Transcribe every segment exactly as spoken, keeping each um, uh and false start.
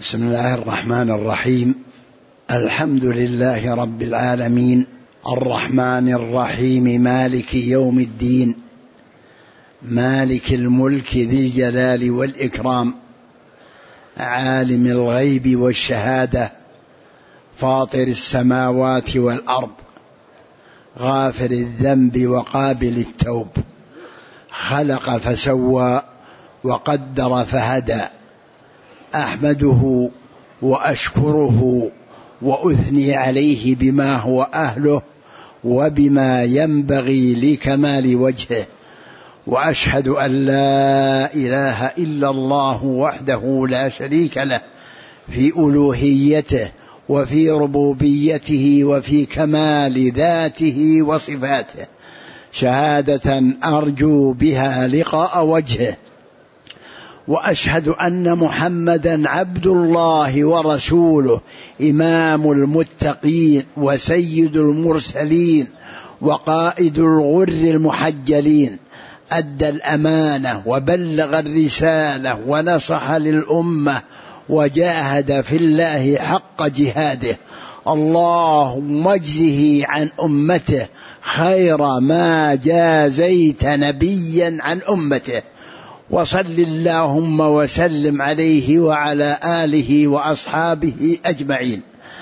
بسم الله الرحمن الرحيم. الحمد لله رب العالمين، الرحمن الرحيم، مالك يوم الدين، مالك الملك ذي الجلال والإكرام، عالم الغيب والشهادة، فاطر السماوات والأرض، غافر الذنب وقابل التوب، خلق فسوى وقدر فهدى. أحمده وأشكره وأثني عليه بما هو أهله وبما ينبغي لكمال وجهه، وأشهد أن لا إله إلا الله وحده لا شريك له في ألوهيته وفي ربوبيته وفي كمال ذاته وصفاته، شهادة أرجو بها لقاء وجهه. وأشهد أن محمدا عبد الله ورسوله، إمام المتقين وسيد المرسلين وقائد الغر المحجلين، أدى الأمانة وبلغ الرسالة ونصح للأمة وجاهد في الله حق جهاده. اللهم اجزه عن أمته خير ما جازيت نبيا عن أمته، وصل اللهم وسلم عليه وعلى آله وأصحابه أجمعين.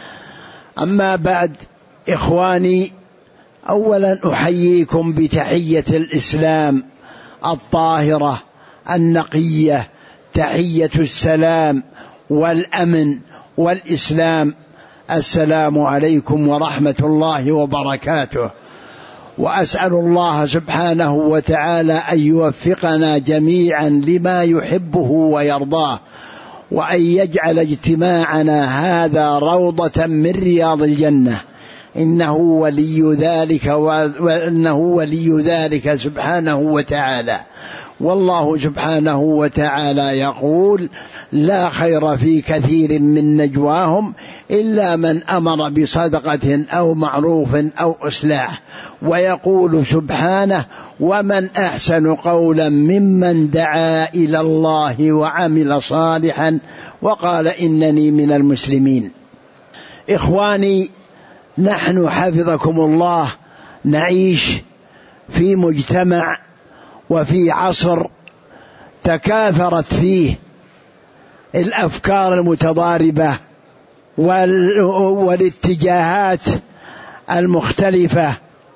أما بعد، إخواني، أولا أحييكم بتحية الإسلام الطاهرة النقية، تحية السلام والأمن والإسلام. السلام عليكم ورحمة الله وبركاته. وأسأل الله سبحانه وتعالى أن يوفقنا جميعا لما يحبه ويرضاه، وأن يجعل اجتماعنا هذا روضة من رياض الجنة، إنه ولي ذلك وإنه ولي ذلك سبحانه وتعالى. والله سبحانه وتعالى يقول: لا خير في كثير من نجواهم إلا من أمر بصدقة أو معروف أو إصلاح. ويقول سبحانه: ومن أحسن قولا ممن دعا إلى الله وعمل صالحا وقال إنني من المسلمين. إخواني، نحن حفظكم الله نعيش في مجتمع وفي عصر تكاثرت فيه الأفكار المتضاربة والاتجاهات المختلفة،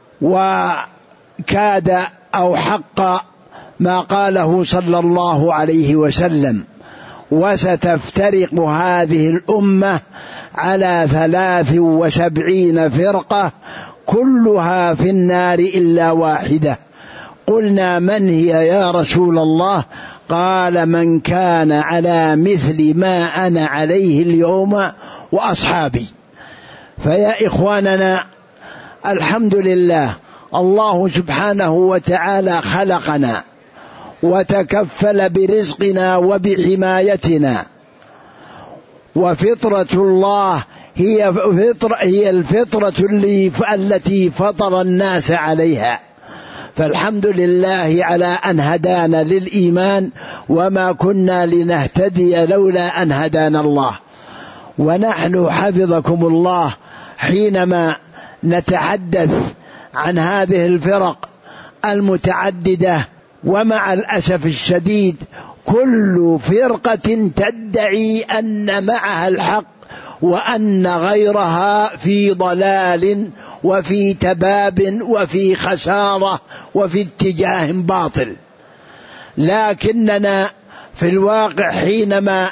وكاد أو حق ما قاله صلى الله عليه وسلم: وستفترق هذه الأمة على ثلاث وسبعين فرقة كلها في النار إلا واحدة. قلنا: من هي يا رسول الله؟ قال: من كان على مثل ما أنا عليه اليوم وأصحابي. فيا إخواننا، الحمد لله، الله سبحانه وتعالى خلقنا وتكفل برزقنا وبحمايتنا، وفطرة الله هي فطرة هي الفطرة التي فطر الناس عليها. فالحمد لله على أن هدانا للإيمان، وما كنا لنهتدي لولا أن هدانا الله. ونحن حفظكم الله حينما نتحدث عن هذه الفرق المتعددة، ومع الأسف الشديد كل فرقة تدعي أن معها الحق وأن غيرها في ضلال وفي تباب وفي خسارة وفي اتجاه باطل. لكننا في الواقع حينما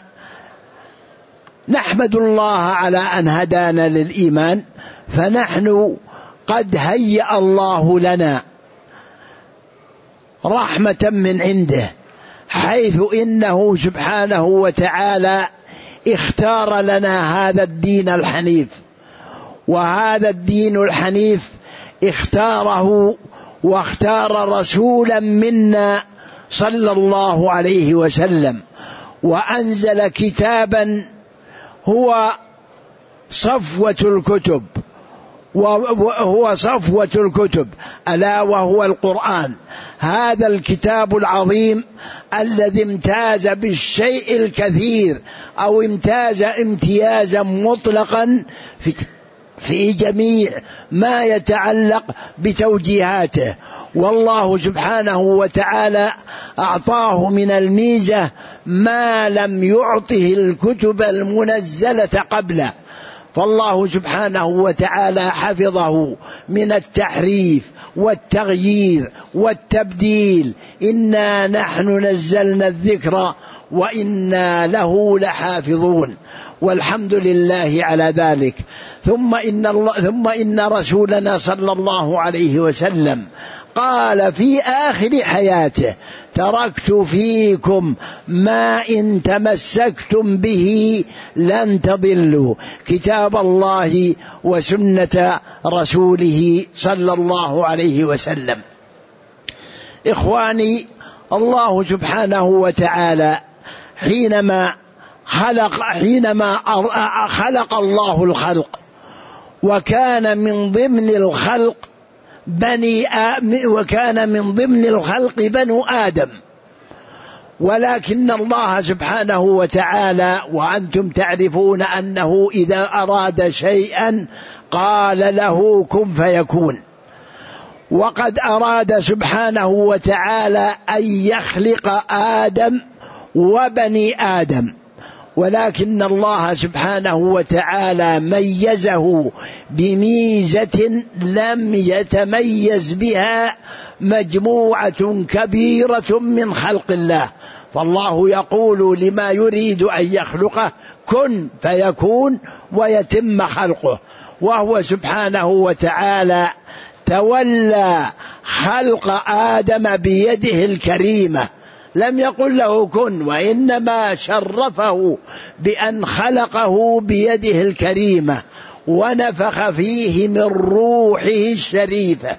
نحمد الله على أن هدانا للإيمان، فنحن قد هيأ الله لنا رحمة من عنده، حيث إنه سبحانه وتعالى اختار لنا هذا الدين الحنيف. وهذا الدين الحنيف اختاره واختار رسولا منا صلى الله عليه وسلم، وأنزل كتابا هو صفوة الكتب وهو صفوة الكتب، ألا وهو القرآن، هذا الكتاب العظيم الذي امتاز بالشيء الكثير أو امتاز امتيازا مطلقا في في جميع ما يتعلق بتوجيهاته. والله سبحانه وتعالى أعطاه من الميزة ما لم يعطه الكتب المنزلة قبله، فالله سبحانه وتعالى حفظه من التحريف والتغيير والتبديل. إنا نحن نزلنا الذكر وإنا له لحافظون، والحمد لله على ذلك. ثم إن, الله ثم إن رسولنا صلى الله عليه وسلم قال في آخر حياته: تركت فيكم ما إن تمسكتم به لن تضلوا، كتاب الله وسنة رسوله صلى الله عليه وسلم. إخواني، الله سبحانه وتعالى حينما خلق حينما خلق الله الخلق، وكان من ضمن الخلق بني وكان من ضمن الخلق بنو آدم، ولكن الله سبحانه وتعالى وأنتم تعرفون أنه إذا أراد شيئا قال له كن فيكون، وقد أراد سبحانه وتعالى أن يخلق آدم وبني آدم، ولكن الله سبحانه وتعالى ميزه بميزة لم يتميز بها مجموعة كبيرة من خلق الله. فالله يقول لما يريد أن يخلقه كن فيكون ويتم خلقه، وهو سبحانه وتعالى تولى خلق آدم بيده الكريمة، لم يقل له كن، وإنما شرفه بأن خلقه بيده الكريمة ونفخ فيه من روحه الشريفة،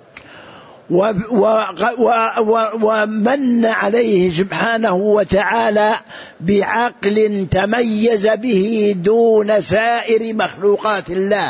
ومن عليه سبحانه وتعالى بعقل تميز به دون سائر مخلوقات الله،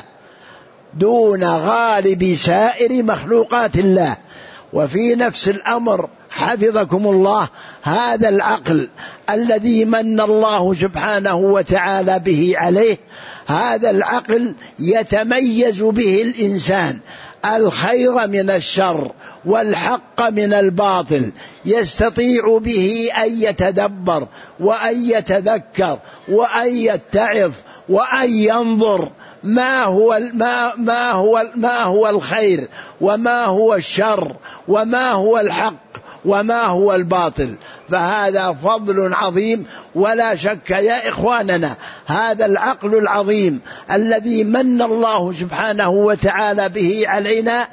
دون غالب سائر مخلوقات الله. وفي نفس الأمر حفظكم الله هذا العقل الذي من الله سبحانه وتعالى به عليه، هذا العقل يتميز به الإنسان الخير من الشر والحق من الباطل، يستطيع به أن يتدبر وأن يتذكر وأن يتعظ وأن ينظر ما هو ما ما هو ما هو الخير وما هو الشر وما هو الحق وما هو الباطل. فهذا فضل عظيم، ولا شك يا إخواننا هذا العقل العظيم الذي من الله سبحانه وتعالى به علينا.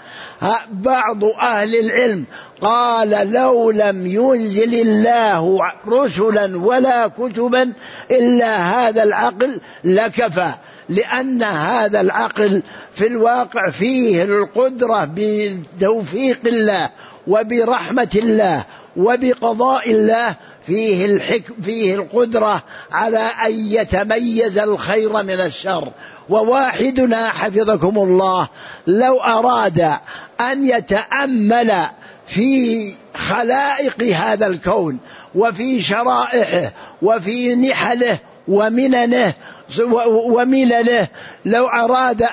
بعض أهل العلم قال لو لم ينزل الله رسلا ولا كتبا إلا هذا العقل لكفى، لأن هذا العقل في الواقع فيه القدرة بتوفيق الله وبرحمة الله وبقضاء الله، فيه الحكم فيه القدرة على أن يتميز الخير من الشر. وواحدنا حفظكم الله لو أراد أن يتأمل في خلائق هذا الكون وفي شرائحه وفي نحله ومننه وملله، لو أراد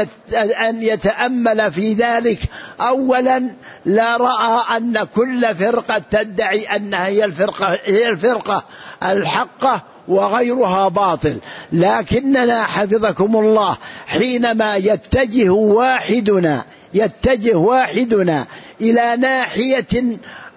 أن يتأمل في ذلك أولا لا رأى أن كل فرقة تدعي أنها هي الفرقة, هي الفرقة الحقة وغيرها باطل. لكننا حفظكم الله حينما يتجه واحدنا يتجه واحدنا إلى ناحية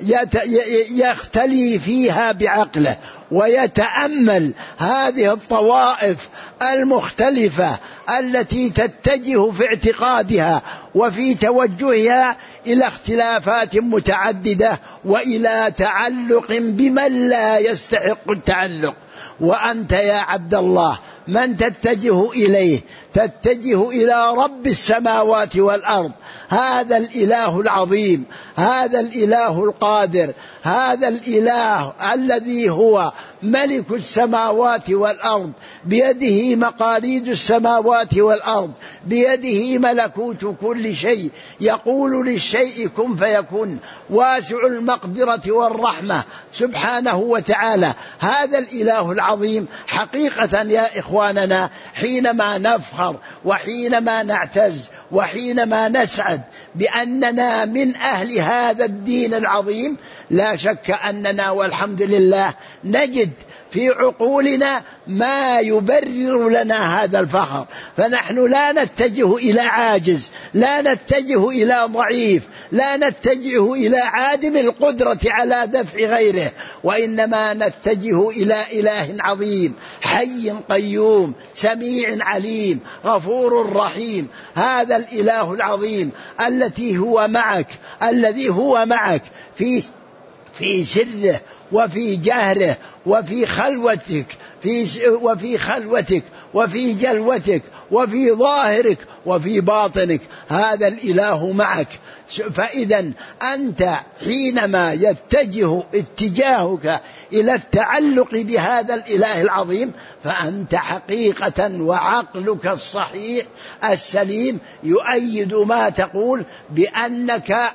يختلي فيها بعقله ويتأمل هذه الطوائف المختلفة التي تتجه في اعتقادها وفي توجهها إلى اختلافات متعددة وإلى تعلق بمن لا يستحق التعلق، وأنت يا عبد الله من تتجه إليه؟ تتجه إلى رب السماوات والأرض، هذا الإله العظيم، هذا الإله القادر، هذا الإله الذي هو ملك السماوات والأرض، بيده مقاليد السماوات والأرض، بيده ملكوت كل شيء، يقول للشيء كن فيكون، واسع المقدرة والرحمة سبحانه وتعالى. هذا الإله العظيم حقيقة يا إخواننا حينما نفخر وحينما نعتز وحينما نسعد بأننا من أهل هذا الدين العظيم، لا شك أننا والحمد لله نجد في عقولنا ما يبرر لنا هذا الفخر، فنحن لا نتجه إلى عاجز، لا نتجه إلى ضعيف، لا نتجه إلى عادم القدرة على دفع غيره، وإنما نتجه إلى إله عظيم حي قيوم سميع عليم غفور رحيم. هذا الإله العظيم التي هو معك، الذي هو معك في في سره وفي جهره وفي خلوتك، في وفي خلوتك وفي جلوتك وفي ظاهرك وفي باطنك، هذا الإله معك. فإذا أنت حينما يتجه اتجاهك إلى التعلق بهذا الإله العظيم، فأنت حقيقة وعقلك الصحيح السليم يؤيد ما تقول بأنك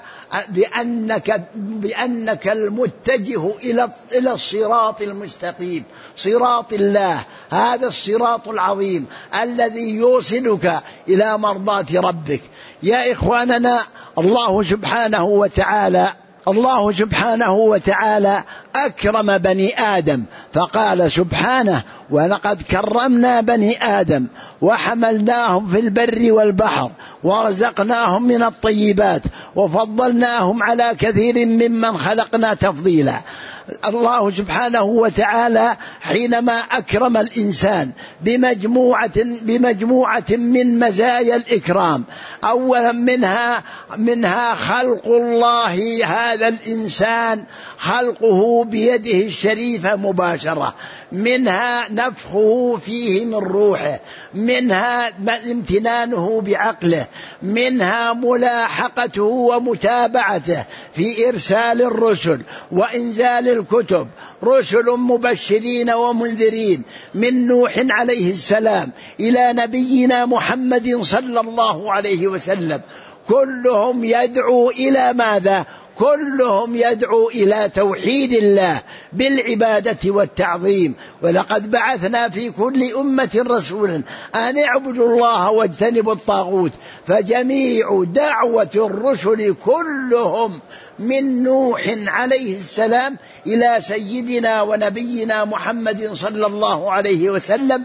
بأنك بأنك المتجه إلى إلى الصراط المستقيم، صراط الله، هذا الصراط العظيم الذي يوصلك إلى مرضاة ربك. يا إخواننا، الله سبحانه وتعالى الله سبحانه وتعالى أكرم بني آدم، فقال سبحانه: ولقد كرمنا بني آدم وحملناهم في البر والبحر ورزقناهم من الطيبات وفضلناهم على كثير ممن خلقنا تفضيلا. الله سبحانه وتعالى حينما أكرم الإنسان بمجموعة بمجموعة من مزايا الإكرام، أولا منها منها خلق الله هذا الإنسان، خلقه بيده الشريفة مباشرة، منها نفخه فيه من روحه، منها امتنانه بعقله، منها ملاحقته ومتابعته في إرسال الرسل وإنزال الكتب، رسل مبشرين ومنذرين من نوح عليه السلام إلى نبينا محمد صلى الله عليه وسلم، كلهم يدعو إلى ماذا؟ كلهم يدعو إلى توحيد الله بالعبادة والتعظيم. ولقد بعثنا في كل أمة رسولا أن اعبدوا الله واجتنبوا الطاغوت، فجميع دعوة الرسل كلهم من نوح عليه السلام إلى سيدنا ونبينا محمد صلى الله عليه وسلم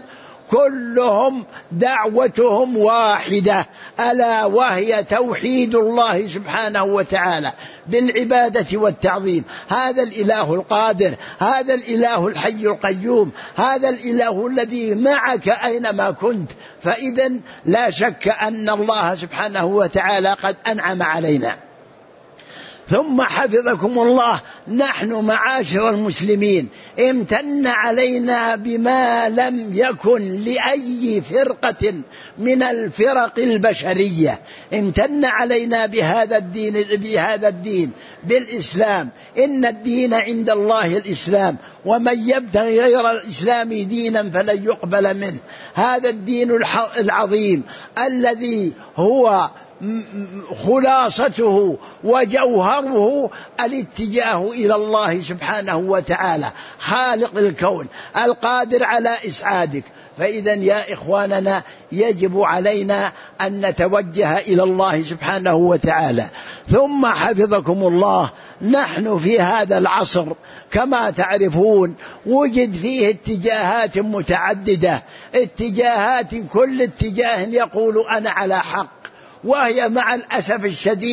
كلهم دعوتهم واحدة، ألا وهي توحيد الله سبحانه وتعالى بالعبادة والتعظيم. هذا الإله القادر، هذا الإله الحي القيوم، هذا الإله الذي معك أينما كنت. فإذا لا شك أن الله سبحانه وتعالى قد أنعم علينا. ثم حفظكم الله، نحن معاشر المسلمين امتن علينا بما لم يكن لأي فرقة من الفرق البشرية، امتن علينا بهذا الدين بهذا الدين بالإسلام. إن الدين عند الله الإسلام، ومن يبتغي غير الإسلام دينا فلن يقبل منه. هذا الدين العظيم الذي هو خلاصته وجوهره الاتجاه إلى الله سبحانه وتعالى خالق الكون القادر على إسعادك. فإذا يا إخواننا يجب علينا أن نتوجه إلى الله سبحانه وتعالى. ثم حفظكم الله، نحن في هذا العصر كما تعرفون وجد فيه اتجاهات متعددة، اتجاهات كل اتجاه يقول أنا على حق، وهي مع الأسف الشديد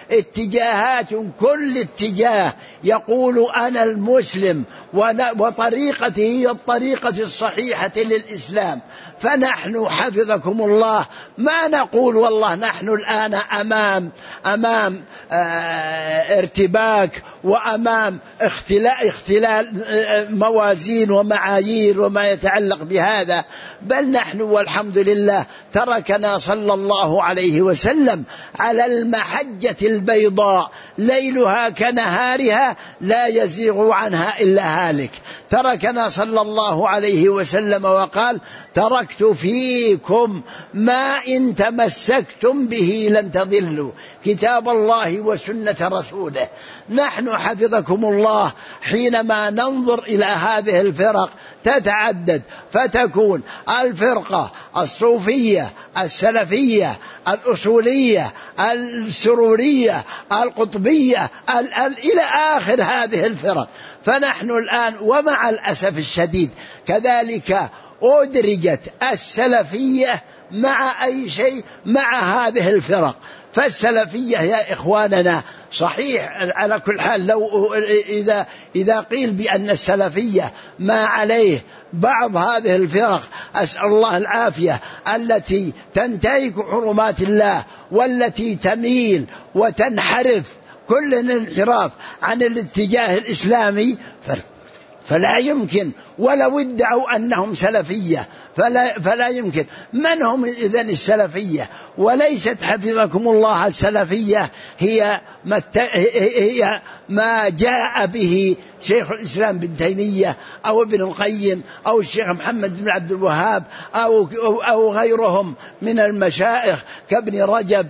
اتجاهات، كل اتجاه يقول أنا المسلم وطريقته هي الطريقة الصحيحة للإسلام. فنحن حفظكم الله ما نقول والله نحن الآن أمام أمام اه ارتباك وأمام اختلال, اختلال موازين ومعايير وما يتعلق بهذا، بل نحن والحمد لله تركنا صلى الله عليه وسلم على المحجة البيضاء ليلها كنهارها لا يزيغ عنها إلا هالك. تركنا صلى الله عليه وسلم وقال تركت فيكم ما إن تمسكتم به لن تضلوا، كتاب الله وسنة رسوله. نحن حفظكم الله حينما ننظر إلى هذه الفرق تتعدد، فتكون الفرقة الصوفية السلفية الأصولية السرورية القطبية ال ال إلى آخر هذه الفرق. فنحن الآن ومع الأسف الشديد كذلك أدرجت السلفية مع أي شيء مع هذه الفرق. فالسلفية يا إخواننا صحيح على كل حال، لو إذا إذا قيل بأن السلفية ما عليه بعض هذه الفرق أسأل الله العافية التي تنتهك حرمات الله والتي تميل وتنحرف كل الانحراف عن الاتجاه الإسلامي، فلا يمكن ولو ادعوا أنهم سلفية فلا, فلا يمكن. من هم إذن السلفية؟ وليست حفظكم الله السلفية هي ما, هي ما جاء به شيخ الإسلام بن تيمية أو ابن القيم أو الشيخ محمد بن عبد الوهاب أو, أو غيرهم من المشايخ كابن رجب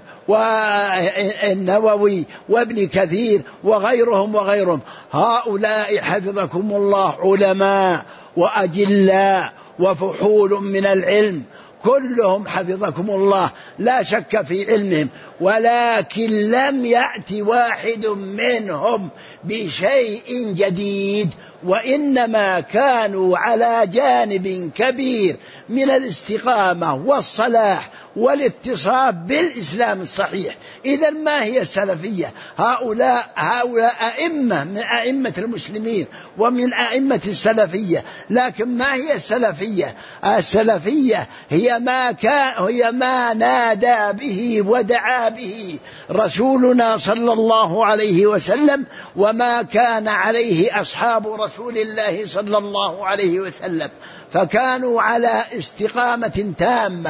والنووي وابن كثير وغيرهم وغيرهم. هؤلاء حفظكم الله علماء وأجلاء وفحول من العلم، كلهم حفظكم الله لا شك في علمهم، ولكن لم يأتي واحد منهم بشيء جديد، وإنما كانوا على جانب كبير من الاستقامة والصلاح والاتصاب بالإسلام الصحيح. إذا ما هي السلفية؟ هؤلاء هؤلاء أئمة من أئمة المسلمين ومن أئمة السلفية، لكن ما هي السلفية؟ السلفية هي ما كان هي ما نادى به ودعا به رسولنا صلى الله عليه وسلم، وما كان عليه أصحاب رسول الله صلى الله عليه وسلم، فكانوا على استقامة تامة،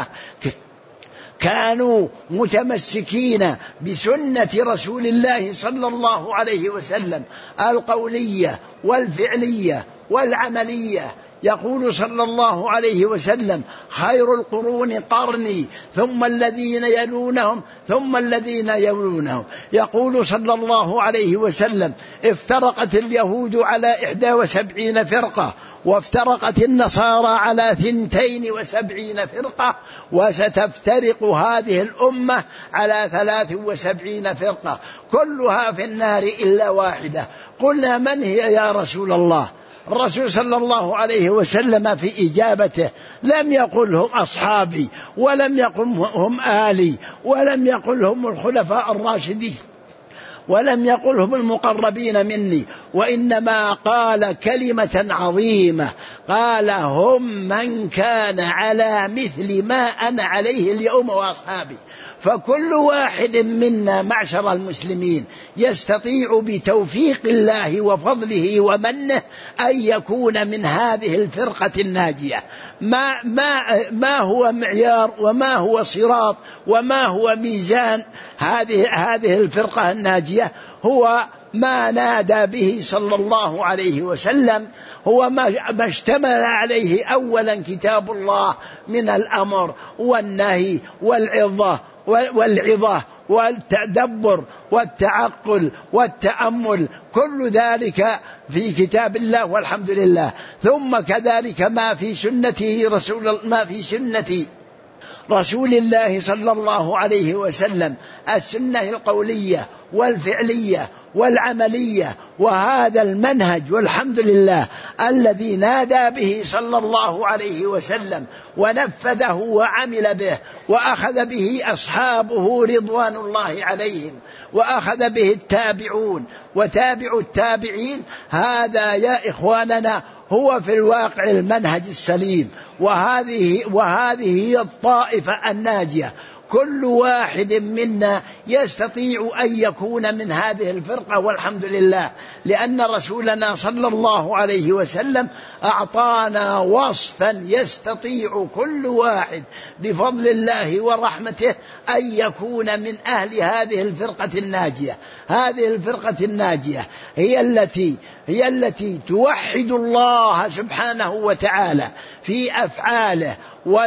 كانوا متمسكين بسنة رسول الله صلى الله عليه وسلم القولية والفعلية والعملية. يقول صلى الله عليه وسلم خير القرون قرني ثم الذين يلونهم ثم الذين يلونهم. يقول صلى الله عليه وسلم افترقت اليهود على إحدى وسبعين فرقة وافترقت النصارى على ثنتين وسبعين فرقة وستفترق هذه الأمة على ثلاث وسبعين فرقة كلها في النار إلا واحدة. قلنا من هي يا رسول الله؟ الرسول صلى الله عليه وسلم في إجابته لم يقل هم أصحابي ولم يقل هم آلي ولم يقل هم الخلفاء الراشدين ولم يقل هم المقربين مني، وإنما قال كلمة عظيمة، قال هم من كان على مثل ما أنا عليه اليوم وأصحابي. فكل واحد منا معشر المسلمين يستطيع بتوفيق الله وفضله ومنه أن يكون من هذه الفرقة الناجية. ما, ما, ما هو معيار وما هو صراط وما هو ميزان هذه, هذه الفرقة الناجية؟ هو ما نادى به صلى الله عليه وسلم، هو ما اشتمل عليه أولا كتاب الله من الأمر والنهي والعظة والعظة والتدبر والتعقل والتأمل، كل ذلك في كتاب الله والحمد لله. ثم كذلك ما في سنته رسول ما في سنة رسول الله صلى الله عليه وسلم، السنة القولية والفعلية والعملية، وهذا المنهج والحمد لله الذي نادى به صلى الله عليه وسلم ونفذه وعمل به وأخذ به أصحابه رضوان الله عليهم، وأخذ به التابعون وتابع التابعين. هذا يا إخواننا هو في الواقع المنهج السليم، وهذه وهذه هي الطائفة الناجية. كل واحد منا يستطيع أن يكون من هذه الفرقة، والحمد لله، لأن رسولنا صلى الله عليه وسلم أعطانا وصفا يستطيع كل واحد بفضل الله ورحمته أن يكون من أهل هذه الفرقة الناجية. هذه الفرقة الناجية هي التي هي التي توحد الله سبحانه وتعالى في أفعاله،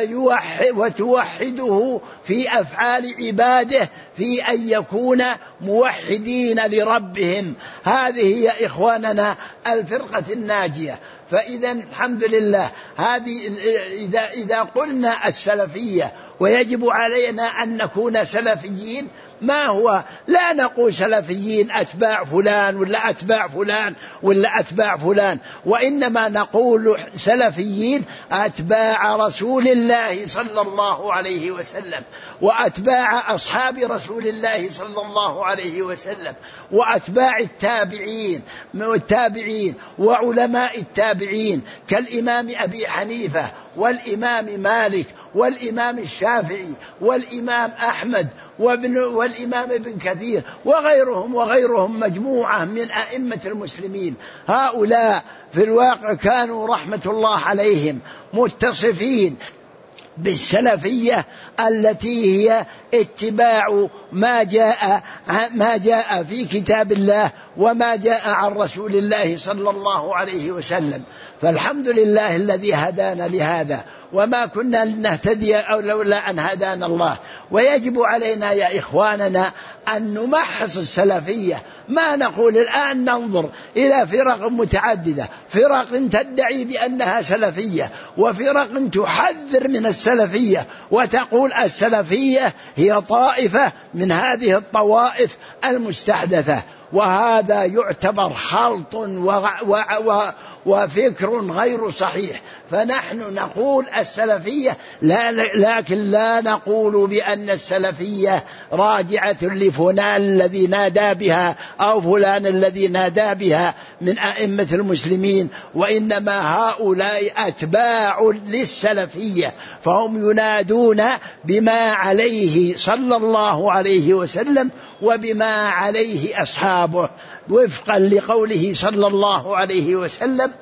وتوحده في أفعال عباده، في أن يكون موحدين لربهم. هذه يا إخواننا الفرقة الناجية. فإذا الحمد لله، هذه إذا إذا قلنا السلفية ويجب علينا أن نكون سلفيين، ما هو لا نقول سلفيين أتباع فلان ولا أتباع فلان ولا أتباع فلان، وإنما نقول سلفيين أتباع رسول الله صلى الله عليه وسلم، وأتباع أصحاب رسول الله صلى الله عليه وسلم، وأتباع التابعين والتابعين وعلماء التابعين كالإمام أبي حنيفة والإمام مالك والإمام الشافعي والإمام أحمد والإمام ابن كثير وغيرهم وغيرهم مجموعة من أئمة المسلمين. هؤلاء في الواقع كانوا رحمة الله عليهم متصفين بالسلفية التي هي اتباع ما جاء ما جاء في كتاب الله وما جاء عن رسول الله صلى الله عليه وسلم. فالحمد لله الذي هدانا لهذا، وما كنا لنهتدي أو لولا أن هدانا الله. ويجب علينا يا إخواننا أن نمحص السلفية. ما نقول الآن ننظر إلى فرق متعددة، فرق تدعي بأنها سلفية وفرق تحذر من السلفية وتقول السلفية هي طائفة من هذه الطوائف المستحدثة، وهذا يعتبر خلط وفكر غير صحيح. فنحن نقول السلفية لا، لكن لا نقول بأن السلفية راجعة لفلان الذي نادى بها أو فلان الذي نادى بها من أئمة المسلمين، وإنما هؤلاء أتباع للسلفية، فهم ينادون بما عليه صلى الله عليه وسلم وبما عليه أصحابه، وفقا لقوله صلى الله عليه وسلم.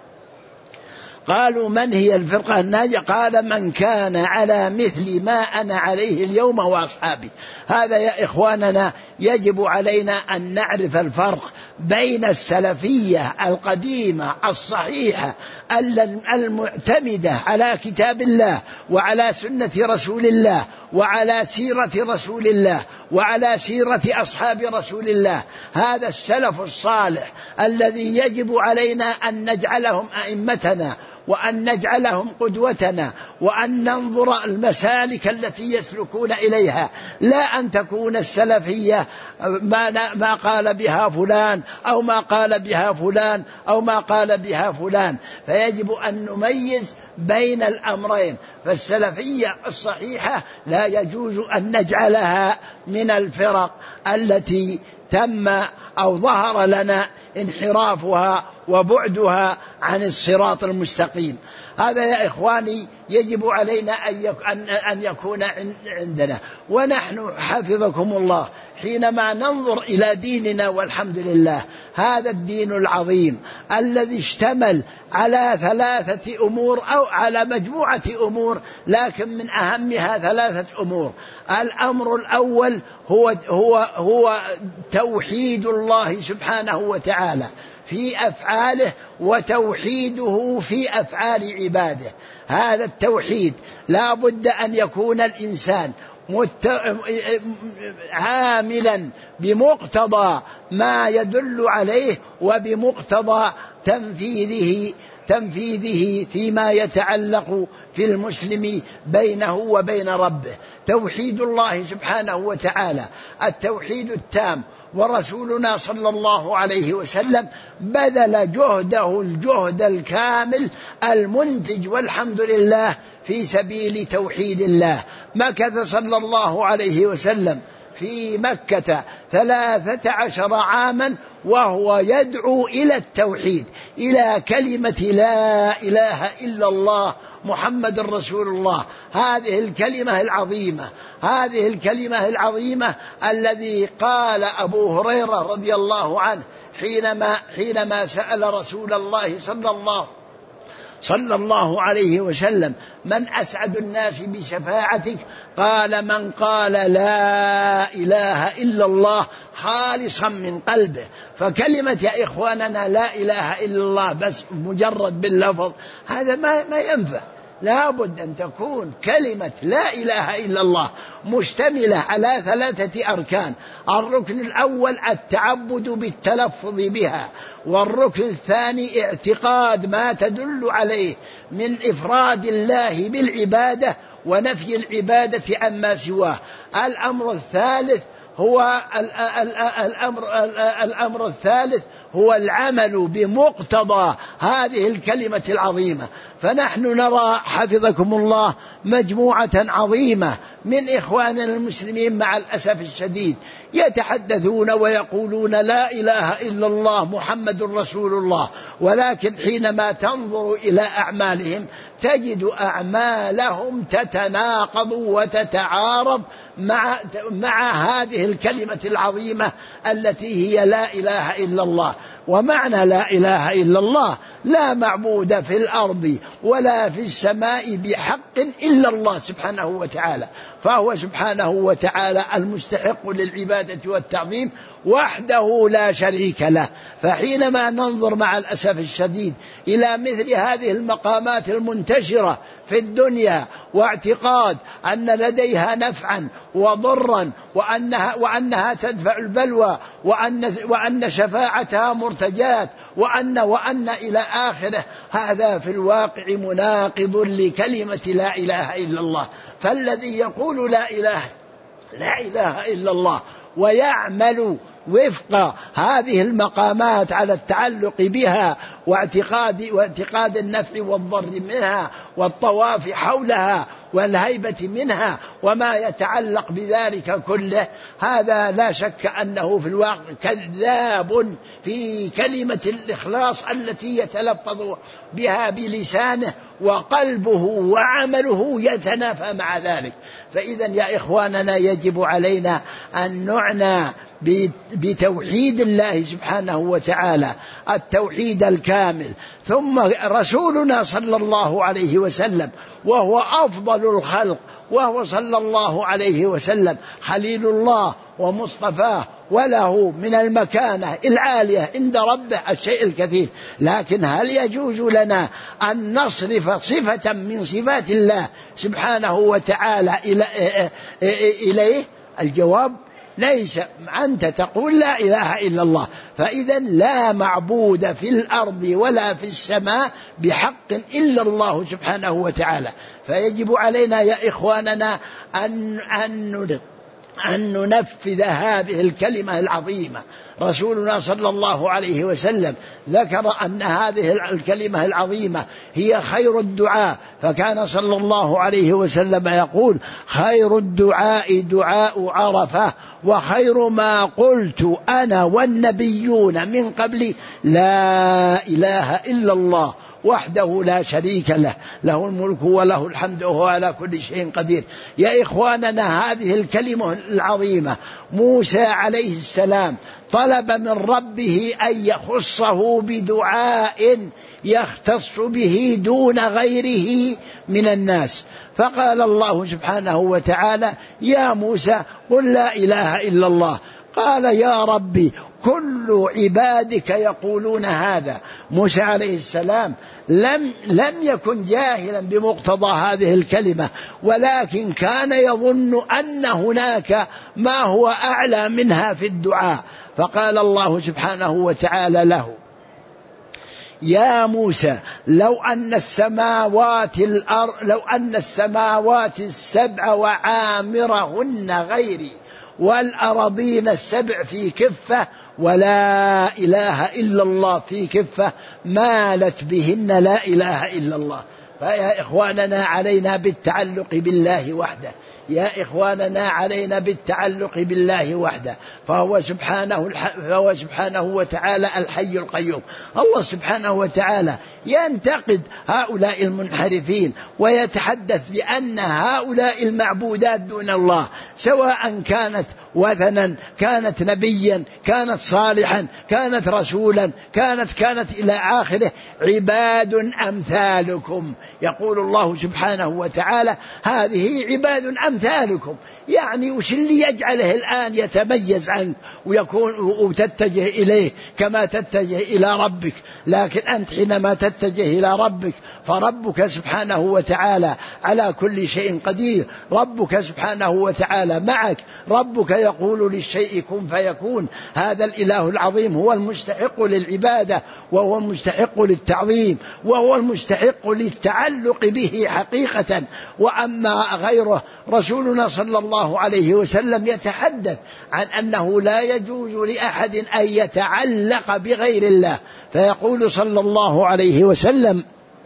قالوا من هي الفرقة الناجية؟ قال من كان على مثل ما أنا عليه اليوم وأصحابي. هذا يا إخواننا يجب علينا أن نعرف الفرق بين السلفية القديمة الصحيحة المعتمدة على كتاب الله وعلى سنة رسول الله وعلى سيرة رسول الله وعلى سيرة أصحاب رسول الله. هذا السلف الصالح الذي يجب علينا أن نجعلهم أئمتنا وأن نجعلهم قدوتنا، وأن ننظر المسالك التي يسلكون إليها، لا أن تكون السلفية ما, ما قال بها فلان أو ما قال بها فلان أو ما قال بها فلان. فيجب أن نميز بين الأمرين. فالسلفية الصحيحة لا يجوز أن نجعلها من الفرق التي تم أو ظهر لنا انحرافها وبعدها عن الصراط المستقيم. هذا يا إخواني يجب علينا أن يكون عندنا. ونحن حفظكم الله حينما ننظر إلى ديننا، والحمد لله هذا الدين العظيم الذي اشتمل على ثلاثة أمور أو على مجموعة أمور، لكن من أهمها ثلاثة أمور. الأمر الأول هو, هو, هو توحيد الله سبحانه وتعالى في أفعاله وتوحيده في أفعال عباده. هذا التوحيد لا بد أن يكون الإنسان عاملا بمقتضى ما يدل عليه وبمقتضى تنفيذه تنفيذه فيما يتعلق في المسلم بينه وبين ربه. توحيد الله سبحانه وتعالى التوحيد التام ورسولنا صلى الله عليه وسلم بذل جهده الجهد الكامل المنتج والحمد لله في سبيل توحيد الله. مكث صلى الله عليه وسلم في مكة ثلاثة عشر عاما وهو يدعو إلى التوحيد، إلى كلمة لا إله إلا الله محمد رسول الله. هذه الكلمة العظيمة، هذه الكلمة العظيمة الذي قال أبو هريرة رضي الله عنه حينما حينما سأل رسول الله صلى الله صلى الله عليه وسلم: من أسعد الناس بشفاعتك؟ قال: من قال لا إله إلا الله خالصا من قلبه. فكلمة يا إخواننا لا إله إلا الله بس مجرد باللفظ هذا ما ما ينفع، لا بد أن تكون كلمة لا إله إلا الله مشتملة على ثلاثة أركان. الركن الأول التعبد بالتلفظ بها، والركن الثاني اعتقاد ما تدل عليه من إفراد الله بالعبادة ونفي العبادة عما سواه. الأمر الثالث هو الأمر الأمر الثالث هو العمل بمقتضى هذه الكلمة العظيمة. فنحن نرى حفظكم الله مجموعة عظيمة من إخواننا المسلمين مع الأسف الشديد يتحدثون ويقولون لا إله إلا الله محمد رسول الله، ولكن حينما تنظر إلى أعمالهم تجد أعمالهم تتناقض وتتعارض مع مع هذه الكلمة العظيمة التي هي لا إله إلا الله. ومعنى لا إله إلا الله: لا معبود في الأرض ولا في السماء بحق إلا الله سبحانه وتعالى، فهو سبحانه وتعالى المستحق للعبادة والتعظيم وحده لا شريك له. فحينما ننظر مع الأسف الشديد إلى مثل هذه المقامات المنتشرة في الدنيا واعتقاد أن لديها نفعا وضرا وأنها, وأنها تدفع البلوى وأن, وأن شفاعتها مرتجات وأن وأن إلى آخره، هذا في الواقع مناقض لكلمة لا إله إلا الله. فالذي يقول لا إله لا إله إلا الله ويعمل وفق هذه المقامات على التعلق بها واعتقاد واعتقاد النفع والضر منها والطواف حولها والهيبة منها وما يتعلق بذلك كله، هذا لا شك أنه في الواقع كذاب في كلمة الإخلاص التي يتلفظ بها بلسانه وقلبه وعمله يتنافى مع ذلك. فإذا يا إخواننا يجب علينا أن نعنى بتوحيد الله سبحانه وتعالى التوحيد الكامل. ثم رسولنا صلى الله عليه وسلم وهو أفضل الخلق، وهو صلى الله عليه وسلم خليل الله ومصطفاه، وله من المكانة العالية عند ربه الشيء الكثير. لكن هل يجوز لنا أن نصرف صفة من صفات الله سبحانه وتعالى إليه؟ الجواب ليس. أنت تقول لا إله إلا الله، فإذا لا معبود في الأرض ولا في السماء بحق إلا الله سبحانه وتعالى. فيجب علينا يا إخواننا أن, أن, أن ننفذ هذه الكلمة العظيمة. رسولنا صلى الله عليه وسلم ذكر أن هذه الكلمة العظيمة هي خير الدعاء، فكان صلى الله عليه وسلم يقول: خير الدعاء دعاء عرفة، وخير ما قلت أنا والنبيون من قبلي لا إله إلا الله وحده لا شريك له، له الملك وله الحمد وهو على كل شيء قدير. يا إخواننا هذه الكلمة العظيمة موسى عليه السلام طلب من ربه أن يخصه بدعاء يختص به دون غيره من الناس، فقال الله سبحانه وتعالى: يا موسى قل لا إله إلا الله. قال: يا ربي كل عبادك يقولون هذا. موسى عليه السلام لم, لم يكن جاهلا بمقتضى هذه الكلمة، ولكن كان يظن أن هناك ما هو أعلى منها في الدعاء. فقال الله سبحانه وتعالى له: يا موسى لو أن السماوات الأرض لو أن السماوات السبع وعامرهن غيري والأراضين السبع في كفة ولا إله إلا الله في كفة مالت بهن لا إله إلا الله. فيا إخواننا علينا بالتعلق بالله وحده، يا إخواننا علينا بالتعلق بالله وحده، فهو سبحانه فهو سبحانه وتعالى الحي القيوم. الله سبحانه وتعالى ينتقد هؤلاء المنحرفين ويتحدث بأن هؤلاء المعبودات دون الله سواء كانت وثنا، كانت نبيا، كانت صالحا، كانت رسولا، كانت كانت إلى آخره، عباد أمثالكم. يقول الله سبحانه وتعالى هذه عباد أمثالكم، يعني وش اللي يجعله الآن يتميز عنك ويكون وتتجه إليه كما تتجه إلى ربك؟ لكن أنت حينما تتجه إلى ربك فربك سبحانه وتعالى على كل شيء قدير، ربك سبحانه وتعالى معك، ربك يقول للشيء كن فيكون. هذا الإله العظيم هو المستحق للعبادة، وهو المستحق للتعظيم، وهو المستحق للتعلق به حقيقة. وأما غيره رسولنا صلى الله عليه وسلم يتحدث عن أنه لا يجوز لأحد أن يتعلق بغير الله، فيقول صلى الله عليه وسلم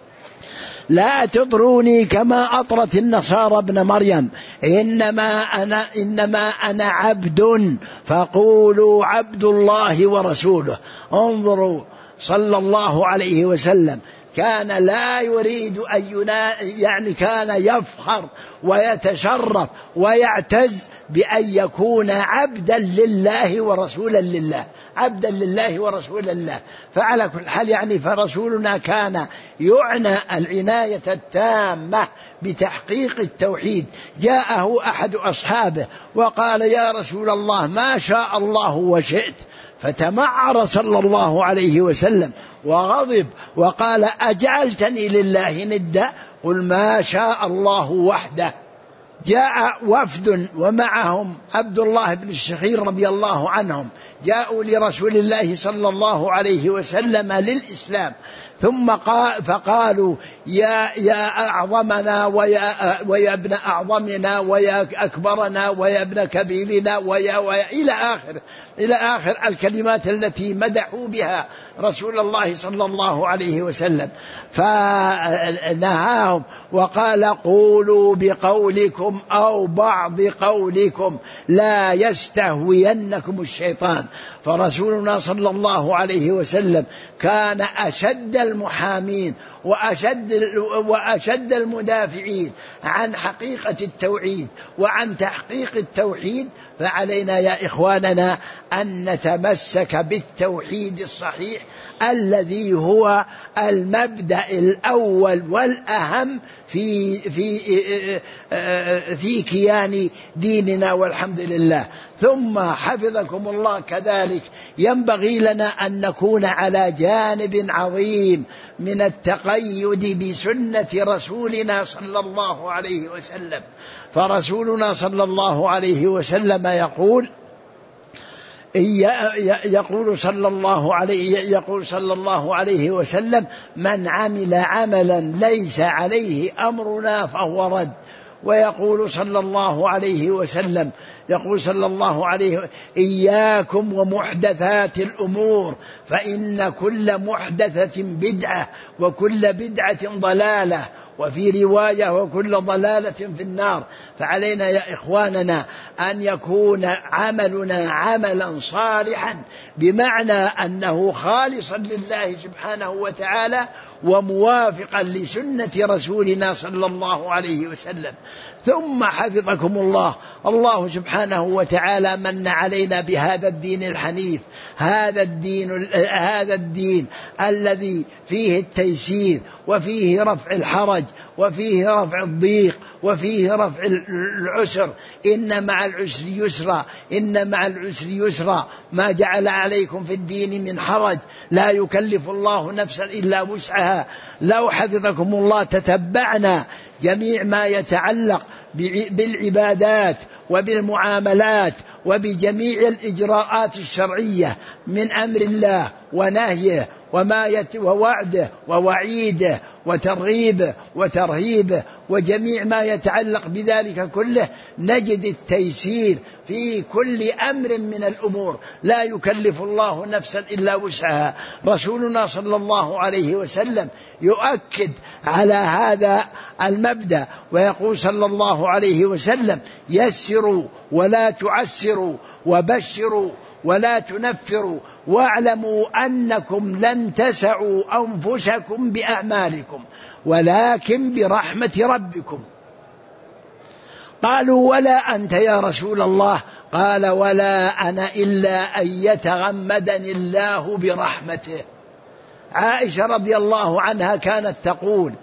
لا تطروني كما أطرت النصارى ابن مريم، إنما أنا, إنما أنا عبد فقولوا عبد الله ورسوله. انظروا صلى الله عليه وسلم كان لا يريد أن ينا يعني كان يفخر ويتشرف ويعتز بأن يكون عبدا لله ورسولا لله، عبدا لله ورسول الله. فعلى كل حال يعني فرسولنا كان يعنى العناية التامة بتحقيق التوحيد. جاءه أحد أصحابه وقال يا رسول الله ما شاء الله وشئت، فتمعر صلى الله عليه وسلم وغضب وقال أجعلتني لله ندا؟ قل ما شاء الله وحده. جاء وفد ومعهم عبد الله بن الشخير رضي الله عنهم، جاءوا لرسول الله صلى الله عليه وسلم للإسلام، ثم قال فقالوا يا يا أعظمنا ويا, ويا ابن أعظمنا ويا أكبرنا ويا ابن كبيرنا ويا, ويا إلى آخر إلى آخر الكلمات التي مدحوا بها رسول الله صلى الله عليه وسلم. فنهاهم وقال قولوا بقولكم أو بعض قولكم لا يستهوينكم الشيطان. فرسولنا صلى الله عليه وسلم كان أشد المحامين وأشد, وأشد المدافعين عن حقيقة التوحيد وعن تحقيق التوحيد. فعلينا يا إخواننا أن نتمسك بالتوحيد الصحيح الذي هو المبدأ الأول والأهم في في في كيان ديننا والحمد لله. ثم حفظكم الله كذلك ينبغي لنا أن نكون على جانب عظيم من التقيد بسنة رسولنا صلى الله عليه وسلم. فرسولنا صلى الله عليه وسلم يقول يقول صلى الله عليه يقول صلى الله عليه وسلم من عمل عملا ليس عليه أمرنا فهو رد. ويقول صلى الله عليه وسلم يقول صلى الله عليه وسلم إياكم ومحدثات الأمور فإن كل محدثة بدعة وكل بدعة ضلالة، وفي رواية وكل ضلالة في النار. فعلينا يا إخواننا أن يكون عملنا عملا صالحا بمعنى أنه خالصا لله سبحانه وتعالى وموافقا لسنة رسولنا صلى الله عليه وسلم. ثم حفظكم الله الله سبحانه وتعالى من علينا بهذا الدين الحنيف، هذا الدين هذا الدين الذي فيه التيسير وفيه رفع الحرج وفيه رفع الضيق وفيه رفع العسر. إن مع العسر يسرا إن مع العسر يسرا ما جعل عليكم في الدين من حرج لا يكلف الله نفسا إلا وسعها. لو حفظكم الله تتبعنا جميع ما يتعلق بالعبادات وبالمعاملات وبجميع الإجراءات الشرعية من أمر الله ونهيه وما يت ووعده ووعيده وترغيبه وترهيبه وجميع ما يتعلق بذلك كله، نجد التيسير في كل أمر من الأمور، لا يكلف الله نفسا إلا وسعها. رسولنا صلى الله عليه وسلم يؤكد على هذا المبدأ ويقول صلى الله عليه وسلم: يسروا ولا تعسروا، وبشروا ولا تنفروا، واعلموا أنكم لن تسعوا أنفسكم بأعمالكم ولكن برحمة ربكم. قالوا: ولا أنت يا رسول الله؟ قال: ولا أنا إلا أن يتغمدني الله برحمته. عائشة رضي الله عنها كانت تقول: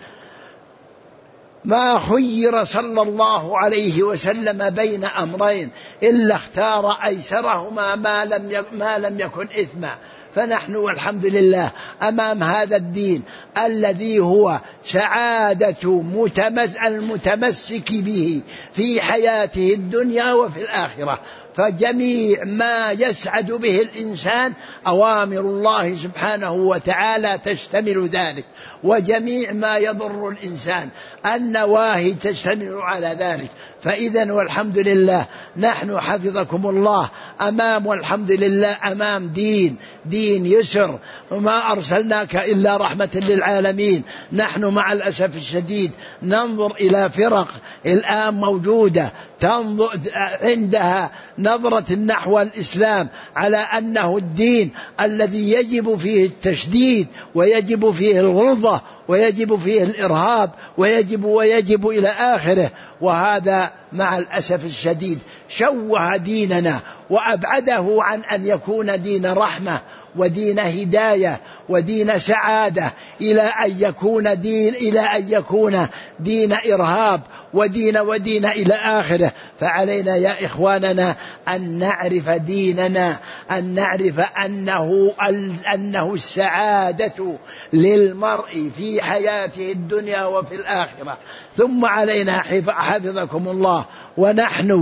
ما خير صلى الله عليه وسلم بين أمرين إلا اختار أيسرهما ما لم ما لم يكن إثما. فنحن والحمد لله أمام هذا الدين الذي هو سعادة المتمسك به في حياته الدنيا وفي الآخرة. فجميع ما يسعد به الإنسان أوامر الله سبحانه وتعالى تشتمل ذلك، وجميع ما يضر الإنسان النواهي تشتمل على ذلك. فإذا والحمد لله نحن حفظكم الله أمام والحمد لله أمام دين دين يسر، وما أرسلناك إلا رحمة للعالمين. نحن مع الأسف الشديد ننظر إلى فرق الآن موجودة تنظر عندها نظرة نحو الإسلام على أنه الدين الذي يجب فيه التشديد ويجب فيه الغلظة ويجب فيه الإرهاب ويجب ويجب إلى آخره. وهذا مع الأسف الشديد شوه ديننا وأبعده عن أن يكون دين رحمة ودين هداية ودين سعادة إلى أن يكون دين إلى أن يكون دين إرهاب ودين ودين إلى آخره. فعلينا يا إخواننا أن نعرف ديننا، أن نعرف أنه أنه السعادة للمرء في حياته الدنيا وفي الآخرة. ثم علينا حفظكم الله ونحن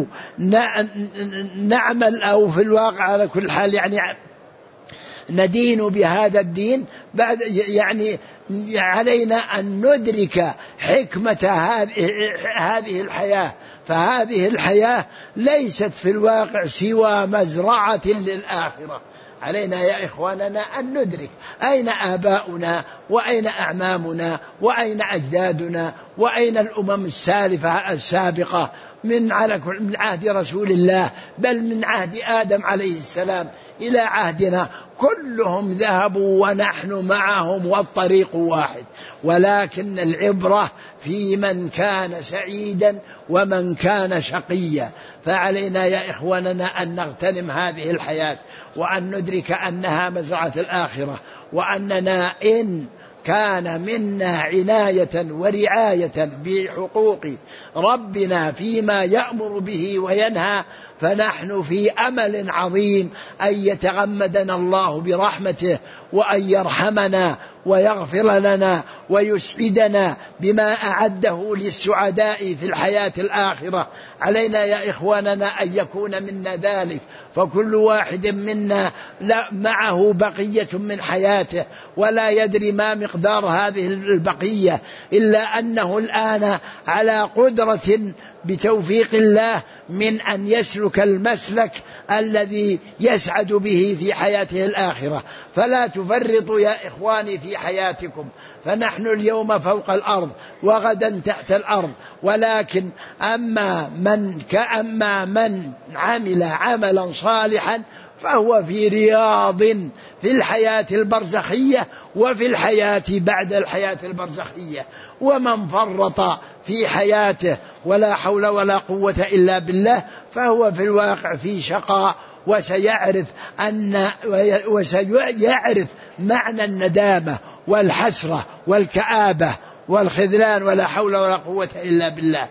نعمل أو في الواقع على كل حال يعني ندين بهذا الدين بعد يعني علينا أن ندرك حكمة هذه الحياة. فهذه الحياة ليست في الواقع سوى مزرعة للآخرة. علينا يا إخواننا أن ندرك أين آباؤنا وأين أعمامنا وأين أجدادنا وأين الأمم السالفة السابقة من على من عهد رسول الله بل من عهد آدم عليه السلام إلى عهدنا، كلهم ذهبوا ونحن معهم والطريق واحد. ولكن العبرة في من كان سعيدا ومن كان شقيا. فعلينا يا إخواننا أن نغتنم هذه الحياة وأن ندرك أنها مزرعة الآخرة، وأننا إن كان منا عناية ورعاية بحقوق ربنا فيما يأمر به وينهى فنحن في أمل عظيم أن يتغمدنا الله برحمته وأن يرحمنا ويغفر لنا ويسعدنا بما أعده للسعداء في الحياة الآخرة. علينا يا إخواننا أن يكون منا ذلك، فكل واحد منا لا معه بقية من حياته ولا يدري ما مقدار هذه البقية، إلا أنه الآن على قدرة بتوفيق الله من أن يسلك المسلك الذي يسعد به في حياته الآخرة. فلا تفرطوا يا إخواني في حياتكم، فنحن اليوم فوق الأرض وغدا تحت الأرض. ولكن أما من كأما من عمل عملا صالحا فهو في رياض في الحياة البرزخية وفي الحياة بعد الحياة البرزخية. ومن فرط في حياته ولا حول ولا قوة إلا بالله فهو في الواقع في شقاء، وسيعرف أن وسيعرف معنى الندامة والحسرة والكآبة والخذلان ولا حول ولا قوة إلا بالله.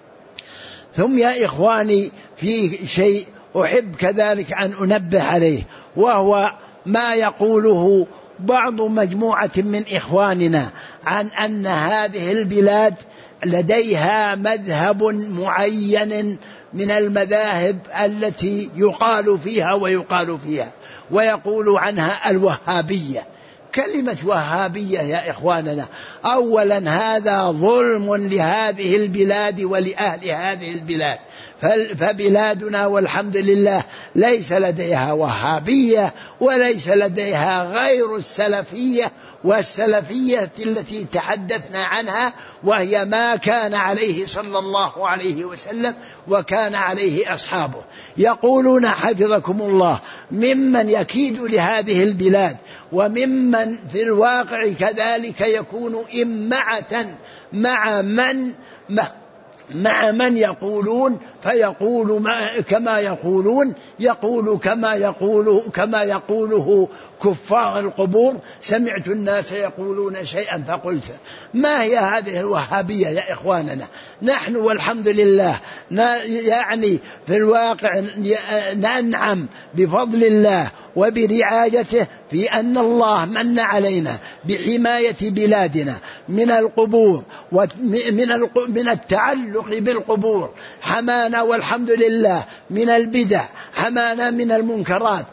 ثم يا إخواني في شيء أحب كذلك أن أنبه عليه، وهو ما يقوله بعض مجموعة من إخواننا عن أن هذه البلاد لديها مذهب معين من المذاهب التي يقال فيها ويقال فيها ويقول عنها الوهابية. كلمة وهابية يا إخواننا، أولا هذا ظلم لهذه البلاد ولأهل هذه البلاد، فبلادنا والحمد لله ليس لديها وهابية وليس لديها غير السلفية، والسلفية التي تحدثنا عنها وهي ما كان عليه صلى الله عليه وسلم وكان عليه أصحابه. يقولون حفظكم الله ممن يكيد لهذه البلاد وممن في الواقع كذلك يكون إمعة مع من مع من يقولون فيقول ما كما يقولون يقول كما يقول كما يقوله كفار القبور: سمعت الناس يقولون شيئا فقلت. ما هي هذه الوهابية يا إخواننا؟ نحن والحمد لله يعني في الواقع ننعم بفضل الله وبرعايته في أن الله من علينا بحماية بلادنا من القبور ومن من التعلق بالقبور، حمانا والحمد لله من البدع، حمانا من المنكرات،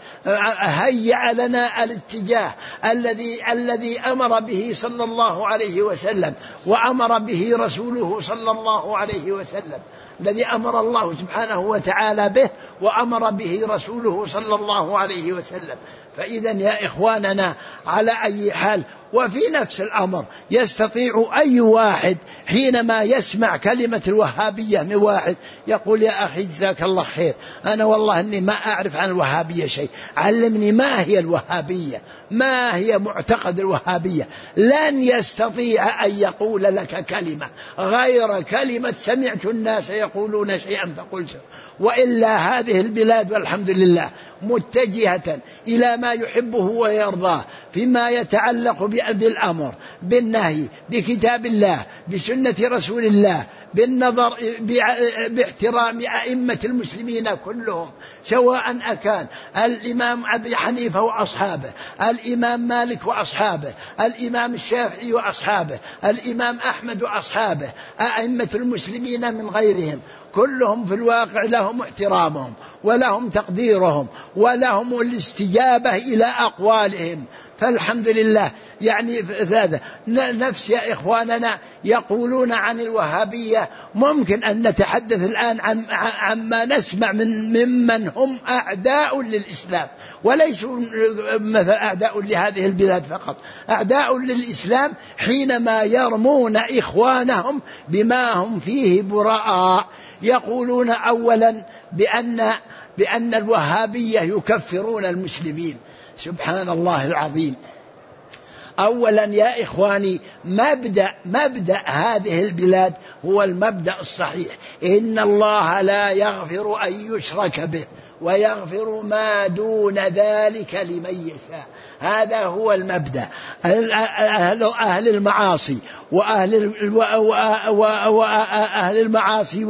هيأ لنا الاتجاه الذي الذي أمر به صلى الله عليه وسلم وأمر به رسوله صلى الله عليه وسلم، الذي أمر الله سبحانه وتعالى به وأمر به رسوله صلى الله عليه وسلم. فإذا يا إخواننا على أي حال، وفي نفس الأمر يستطيع أي واحد حينما يسمع كلمة الوهابية من واحد يقول: يا أخي جزاك الله خير، أنا والله أني ما أعرف عن الوهابية شيء، علمني ما هي الوهابية، ما هي معتقد الوهابية. لن يستطيع أن يقول لك كلمة غير كلمة سمعت الناس يقولون شيئا فقلت. وإلا هذه البلاد والحمد لله متجهة إلى ما يحبه ويرضاه فيما يتعلق بالأمر بالنهي بكتاب الله بسنة رسول الله، بالنظر باحترام أئمة المسلمين كلهم، سواء أكان الإمام أبي حنيفة وأصحابه، الإمام مالك وأصحابه، الإمام الشافعي وأصحابه، الإمام أحمد وأصحابه، أئمة المسلمين من غيرهم، كلهم في الواقع لهم احترامهم ولهم تقديرهم ولهم الاستجابة إلى أقوالهم. فالحمد لله يعني هذا نفس يا إخواننا يقولون عن الوهابية. ممكن أن نتحدث الآن عن عما نسمع من ممن هم أعداء للإسلام، وليسوا مثل أعداء لهذه البلاد فقط، أعداء للإسلام حينما يرمون إخوانهم بما هم فيه براء. يقولون أولا بأن بأن الوهابية يكفرون المسلمين. سبحان الله العظيم. أولا يا إخواني مبدأ مبدأ هذه البلاد هو المبدأ الصحيح: إن الله لا يغفر أن يشرك به ويغفر ما دون ذلك لمن يشاء. هذا هو المبدأ. أهل المعاصي وأهل وأهل المعاصي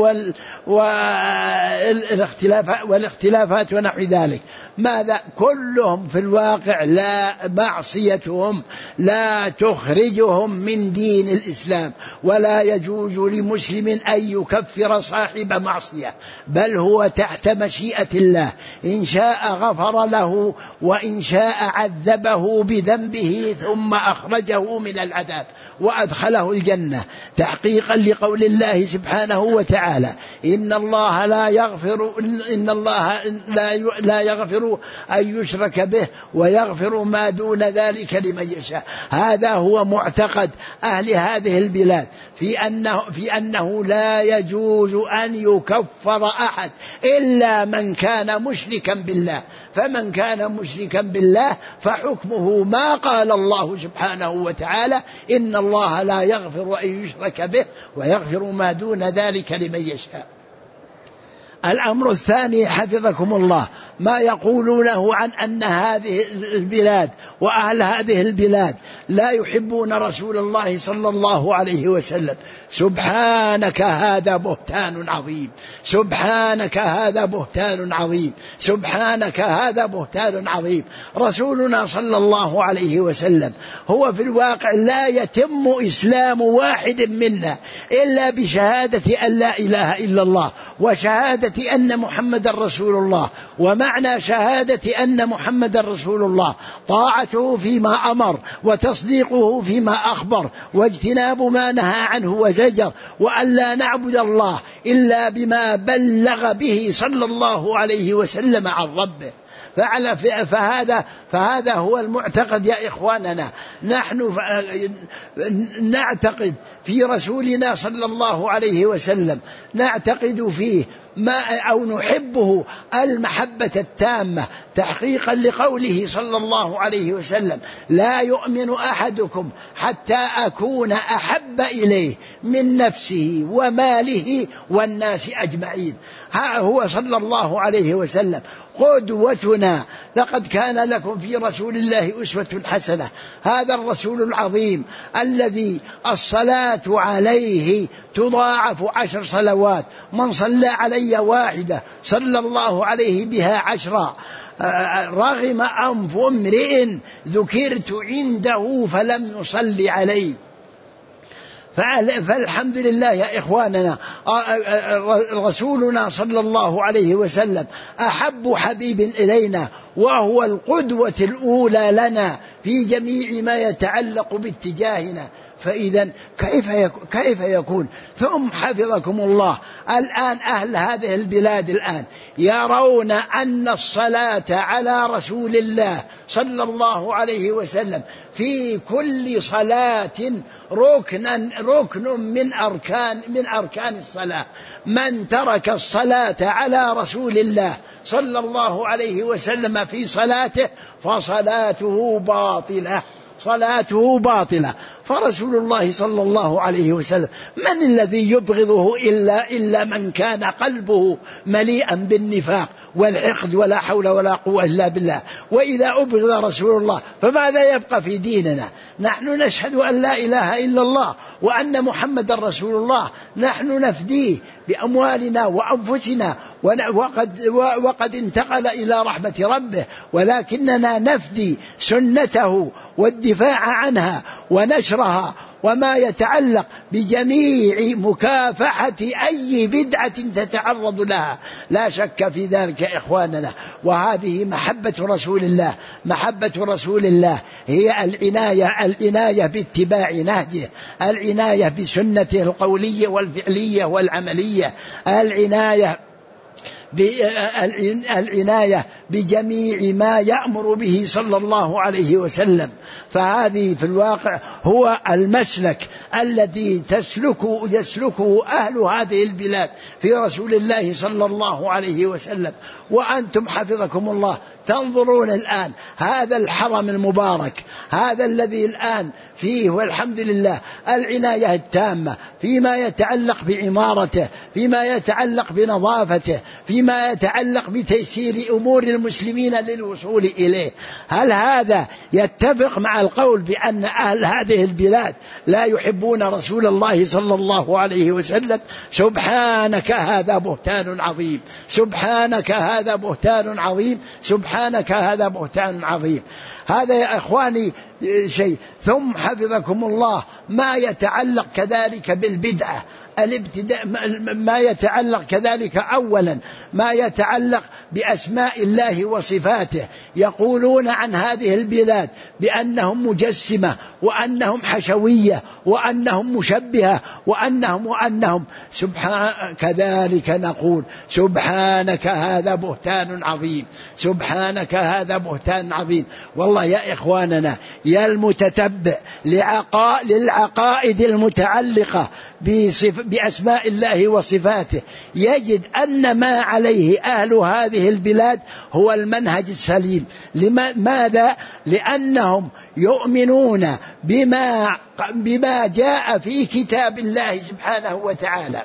والاختلافات ونحو ذلك، ماذا كلهم في الواقع لا معصيتهم لا تخرجهم من دين الإسلام، ولا يجوز لمسلم أن يكفر صاحب معصية، بل هو تحت مشيئة الله، إن شاء غفر له وإن شاء عذبه بذنبه ثم أخرجه من العذاب وأدخله الجنة، تحقيقا لقول الله سبحانه وتعالى: إن الله لا يغفر إن الله لا لا يغفر أن يشرك به ويغفر ما دون ذلك لمن يشاء. هذا هو معتقد أهل هذه البلاد في أنه في أنه لا يجوز أن يكفر أحد إلا من كان مشركا بالله، فمن كان مشركا بالله فحكمه ما قال الله سبحانه وتعالى: إن الله لا يغفر أن يشرك به ويغفر ما دون ذلك لمن يشاء. الأمر الثاني حفظكم الله ما يقولونه عن أن هذه البلاد وأهل هذه البلاد لا يحبون رسول الله صلى الله عليه وسلم. سبحانك هذا بهتان عظيم، سبحانك هذا بهتان عظيم، سبحانك هذا بهتان عظيم. رسولنا صلى الله عليه وسلم هو في الواقع لا يتم إسلام واحد منا إلا بشهادة أن لا إله إلا الله وشهادة أن محمد رسول الله ومعنى شهادة أن محمد رسول الله طاعته فيما أمر وتصديقه فيما أخبر واجتناب ما نهى عنه وزجر، وأن لا نعبد الله إلا بما بلغ به صلى الله عليه وسلم عن ربه. فهذا فهذا هو المعتقد يا إخواننا. نحن نعتقد في رسولنا صلى الله عليه وسلم، نعتقد فيه ما أو نحبه المحبة التامة تحقيقا لقوله صلى الله عليه وسلم: لا يؤمن أحدكم حتى أكون أحب إليه من نفسه وماله والناس أجمعين. ها هو صلى الله عليه وسلم قدوتنا. لقد كان لكم في رسول الله أسوة حسنة. هذا الرسول العظيم الذي الصلاة عليه تضاعف عشر صلوات، من صلى علي واحدة صلى الله عليه بها عشرا. رغم أنف امرئ ذكرت عنده فلم يصلي عليه. فالحمد لله يا إخواننا، رسولنا صلى الله عليه وسلم أحب حبيب إلينا، وهو القدوة الأولى لنا في جميع ما يتعلق باتجاهنا. فإذا كيف كيف يكون؟ ثم حفظكم الله، الآن أهل هذه البلاد الآن يرون أن الصلاة على رسول الله صلى الله عليه وسلم في كل صلاة ركن ركن من أركان من أركان الصلاة. من ترك الصلاة على رسول الله صلى الله عليه وسلم في صلاته فصلاته باطلة، صلاته باطلة. فرسول الله صلى الله عليه وسلم من الذي يبغضه إلا, إلا من كان قلبه مليئا بالنفاق والعقد، ولا حول ولا قوة إلا بالله. وإذا أبغض رسول الله فماذا يبقى في ديننا؟ نحن نشهد أن لا إله إلا الله وأن محمد رسول الله، نحن نفديه بأموالنا وأنفسنا، وقد, وقد انتقل إلى رحمة ربه، ولكننا نفدي سنته والدفاع عنها ونشرها، وما يتعلق بجميع مكافحة أي بدعة تتعرض لها. لا شك في ذلك يا إخواننا. وهذه محبة رسول الله، محبة رسول الله هي العناية العناية باتباع نهجه، العناية بسنته القولية والفعلية والعملية، العناية العناية بجميع ما يأمر به صلى الله عليه وسلم. فهذه في الواقع هو المسلك الذي تسلكه يسلكه أهل هذه البلاد في رسول الله صلى الله عليه وسلم. وأنتم حفظكم الله تنظرون الآن هذا الحرم المبارك، هذا الذي الآن فيه والحمد لله العناية التامة فيما يتعلق بعمارته، فيما يتعلق بنظافته، فيما يتعلق بتيسير أمور المسلمين للوصول إليه. هل هذا يتفق مع القول بأن أهل هذه البلاد لا يحبون رسول الله صلى الله عليه وسلم؟ سبحانك هذا بهتان عظيم، سبحانك هذا بهتان عظيم، سبحانك هذا بهتان عظيم. هذا يا إخواني شيء. ثم حفظكم الله ما يتعلق كذلك بالبدعة، الابتداء، ما يتعلق كذلك أولا ما يتعلق بأسماء الله وصفاته. يقولون عن هذه البلاد بأنهم مجسمة، وأنهم حشوية، وأنهم مشبهة، وأنهم وأنهم سبحان كذلك نقول سبحانك هذا بهتان عظيم، سبحانك هذا بهتان عظيم. والله يا إخواننا يا المتتبع للعقائد المتعلقة بأسماء الله وصفاته يجد أن ما عليه أهل هذه البلاد هو المنهج السليم. لماذا؟ لأنهم يؤمنون بما, بما جاء في كتاب الله سبحانه وتعالى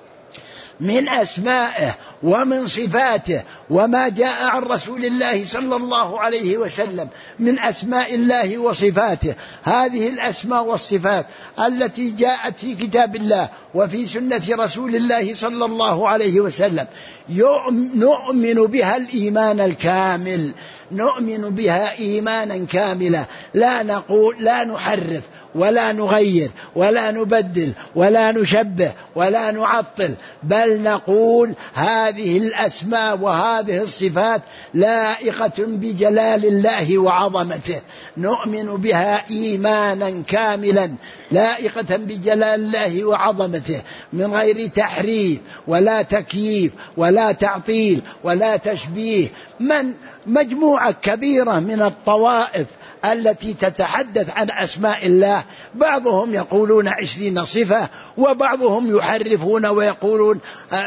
من أسمائه ومن صفاته، وما جاء عن رسول الله صلى الله عليه وسلم من أسماء الله وصفاته. هذه الأسماء والصفات التي جاءت في كتاب الله وفي سنة رسول الله صلى الله عليه وسلم نؤمن بها الإيمان الكامل، نؤمن بها إيمانا كاملا، لا نقول لا نحرف ولا نغير ولا نبدل ولا نشبه ولا نعطل، بل نقول هذه الأسماء وهذه الصفات لائقة بجلال الله وعظمته، نؤمن بها إيمانا كاملا لائقة بجلال الله وعظمته من غير تحريف ولا تكييف ولا تعطيل ولا تشبيه. من مجموعة كبيرة من الطوائف التي تتحدث عن أسماء الله، بعضهم يقولون عشرين صفة، وبعضهم يحرفون ويقولون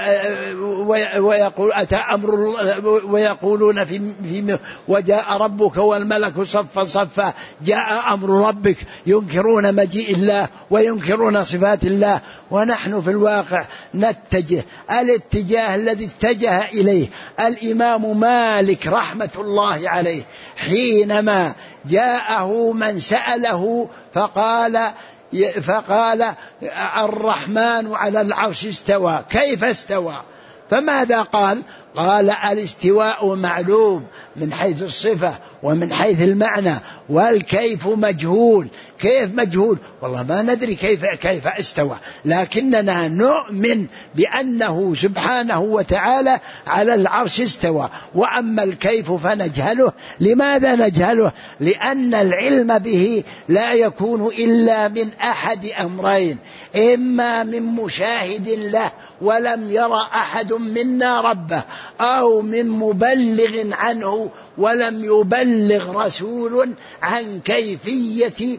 ويقول أتى أمر ويقولون في في وجاء ربك والملك صفا صفا، جاء أمر ربك، ينكرون مجيء الله وينكرون صفات الله. ونحن في الواقع نتجه الاتجاه الذي اتجه إليه الإمام مالك رحمة الله عليه حينما جاءه من سأله فقال فقال الرحمن على العرش استوى، كيف استوى؟ فماذا قال؟ قال الاستواء معلوم من حيث الصفة ومن حيث المعنى، والكيف مجهول. كيف مجهول؟ والله ما ندري كيف كيف استوى، لكننا نؤمن بأنه سبحانه وتعالى على العرش استوى. وأما الكيف فنجهله. لماذا نجهله؟ لأن العلم به لا يكون إلا من أحد أمرين: إما من مشاهد له ولم يرى أحد منا ربه، أو من مبلغ عنه ولم يبلغ رسول عن كيفية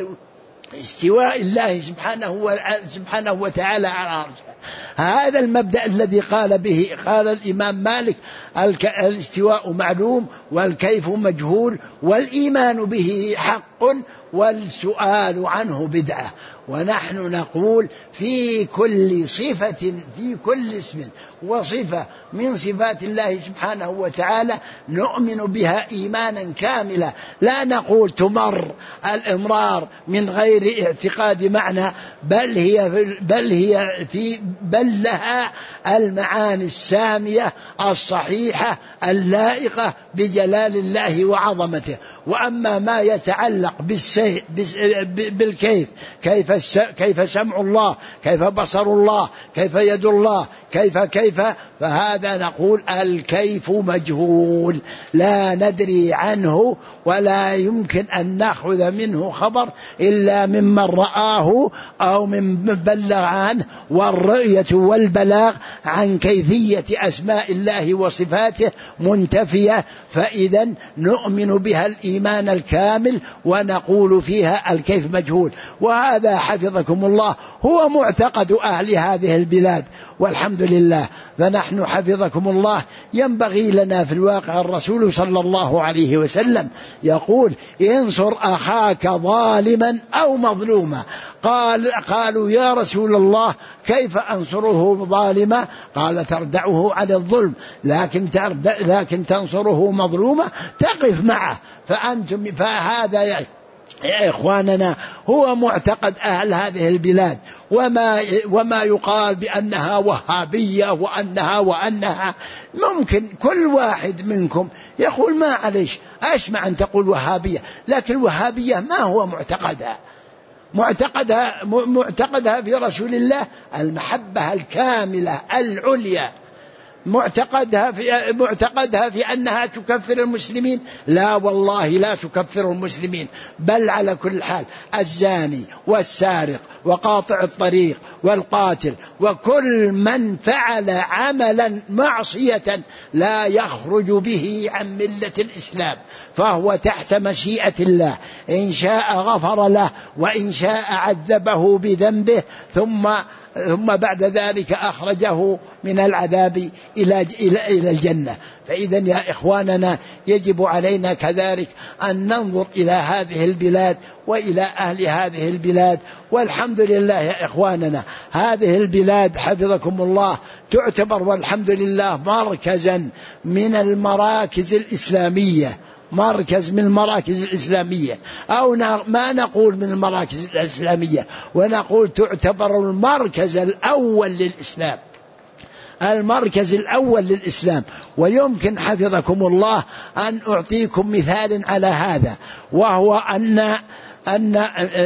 استواء الله سبحانه وتعالى على عرشه. هذا المبدأ الذي قال به قال الإمام مالك: الاستواء معلوم والكيف مجهول والإيمان به حق والسؤال عنه بدعة. ونحن نقول في كل صفة في كل اسم وصفة من صفات الله سبحانه وتعالى نؤمن بها إيمانا كاملا، لا نقول تمر الإمرار من غير اعتقاد معنى، بل هي بل هي في بل لها المعاني السامية الصحيحة اللائقة بجلال الله وعظمته. وأما ما يتعلق بالكيف، كيف كيف سمع الله، كيف بصر الله، كيف يد الله، كيف كيف فهذا نقول الكيف مجهول، لا ندري عنه ولا يمكن أن نأخذ منه خبر إلا ممن رآه أو من بلغ عنه. والرؤية والبلاغ عن كيفية أسماء الله وصفاته منتفية، فإذا نؤمن بها الإيمان الكامل ونقول فيها الكيف مجهول. وهذا حفظكم الله هو معتقد أهل هذه البلاد، والحمد لله. فنحن حفظكم الله ينبغي لنا في الواقع، الرسول صلى الله عليه وسلم يقول: انصر أخاك ظالما أو مظلوما. قال قالوا: يا رسول الله كيف أنصره ظالما؟ قال: تردعه عن الظلم، لكن لكن تنصره مظلوما تقف معه. فأنتم فهذا يا إخواننا هو معتقد أهل هذه البلاد. وما وما يقال بأنها وهابية وأنها وأنها ممكن كل واحد منكم يقول: ما عليش أسمع أن تقول وهابية، لكن الوهابية ما هو معتقدها؟ معتقدها معتقدها في رسول الله المحبة الكاملة العليا. معتقدها في معتقدها في أنها تكفر المسلمين؟ لا والله لا تكفر المسلمين، بل على كل حال الزاني والسارق وقاطع الطريق والقاتل وكل من فعل عملا معصية لا يخرج به عن ملة الإسلام فهو تحت مشيئة الله، إن شاء غفر له وإن شاء عذبه بذنبه ثم ثم بعد ذلك أخرجه من العذاب إلى إلى الجنة. فإذا يا إخواننا يجب علينا كذلك أن ننظر إلى هذه البلاد وإلى أهل هذه البلاد. والحمد لله يا إخواننا هذه البلاد حفظكم الله تعتبر والحمد لله مركزا من المراكز الإسلامية، مركز من المراكز الإسلامية، أو ما نقول من المراكز الإسلامية، ونقول تعتبر المركز الأول للإسلام، المركز الأول للإسلام. ويمكن حفظكم الله أن أعطيكم مثال على هذا، وهو أن أن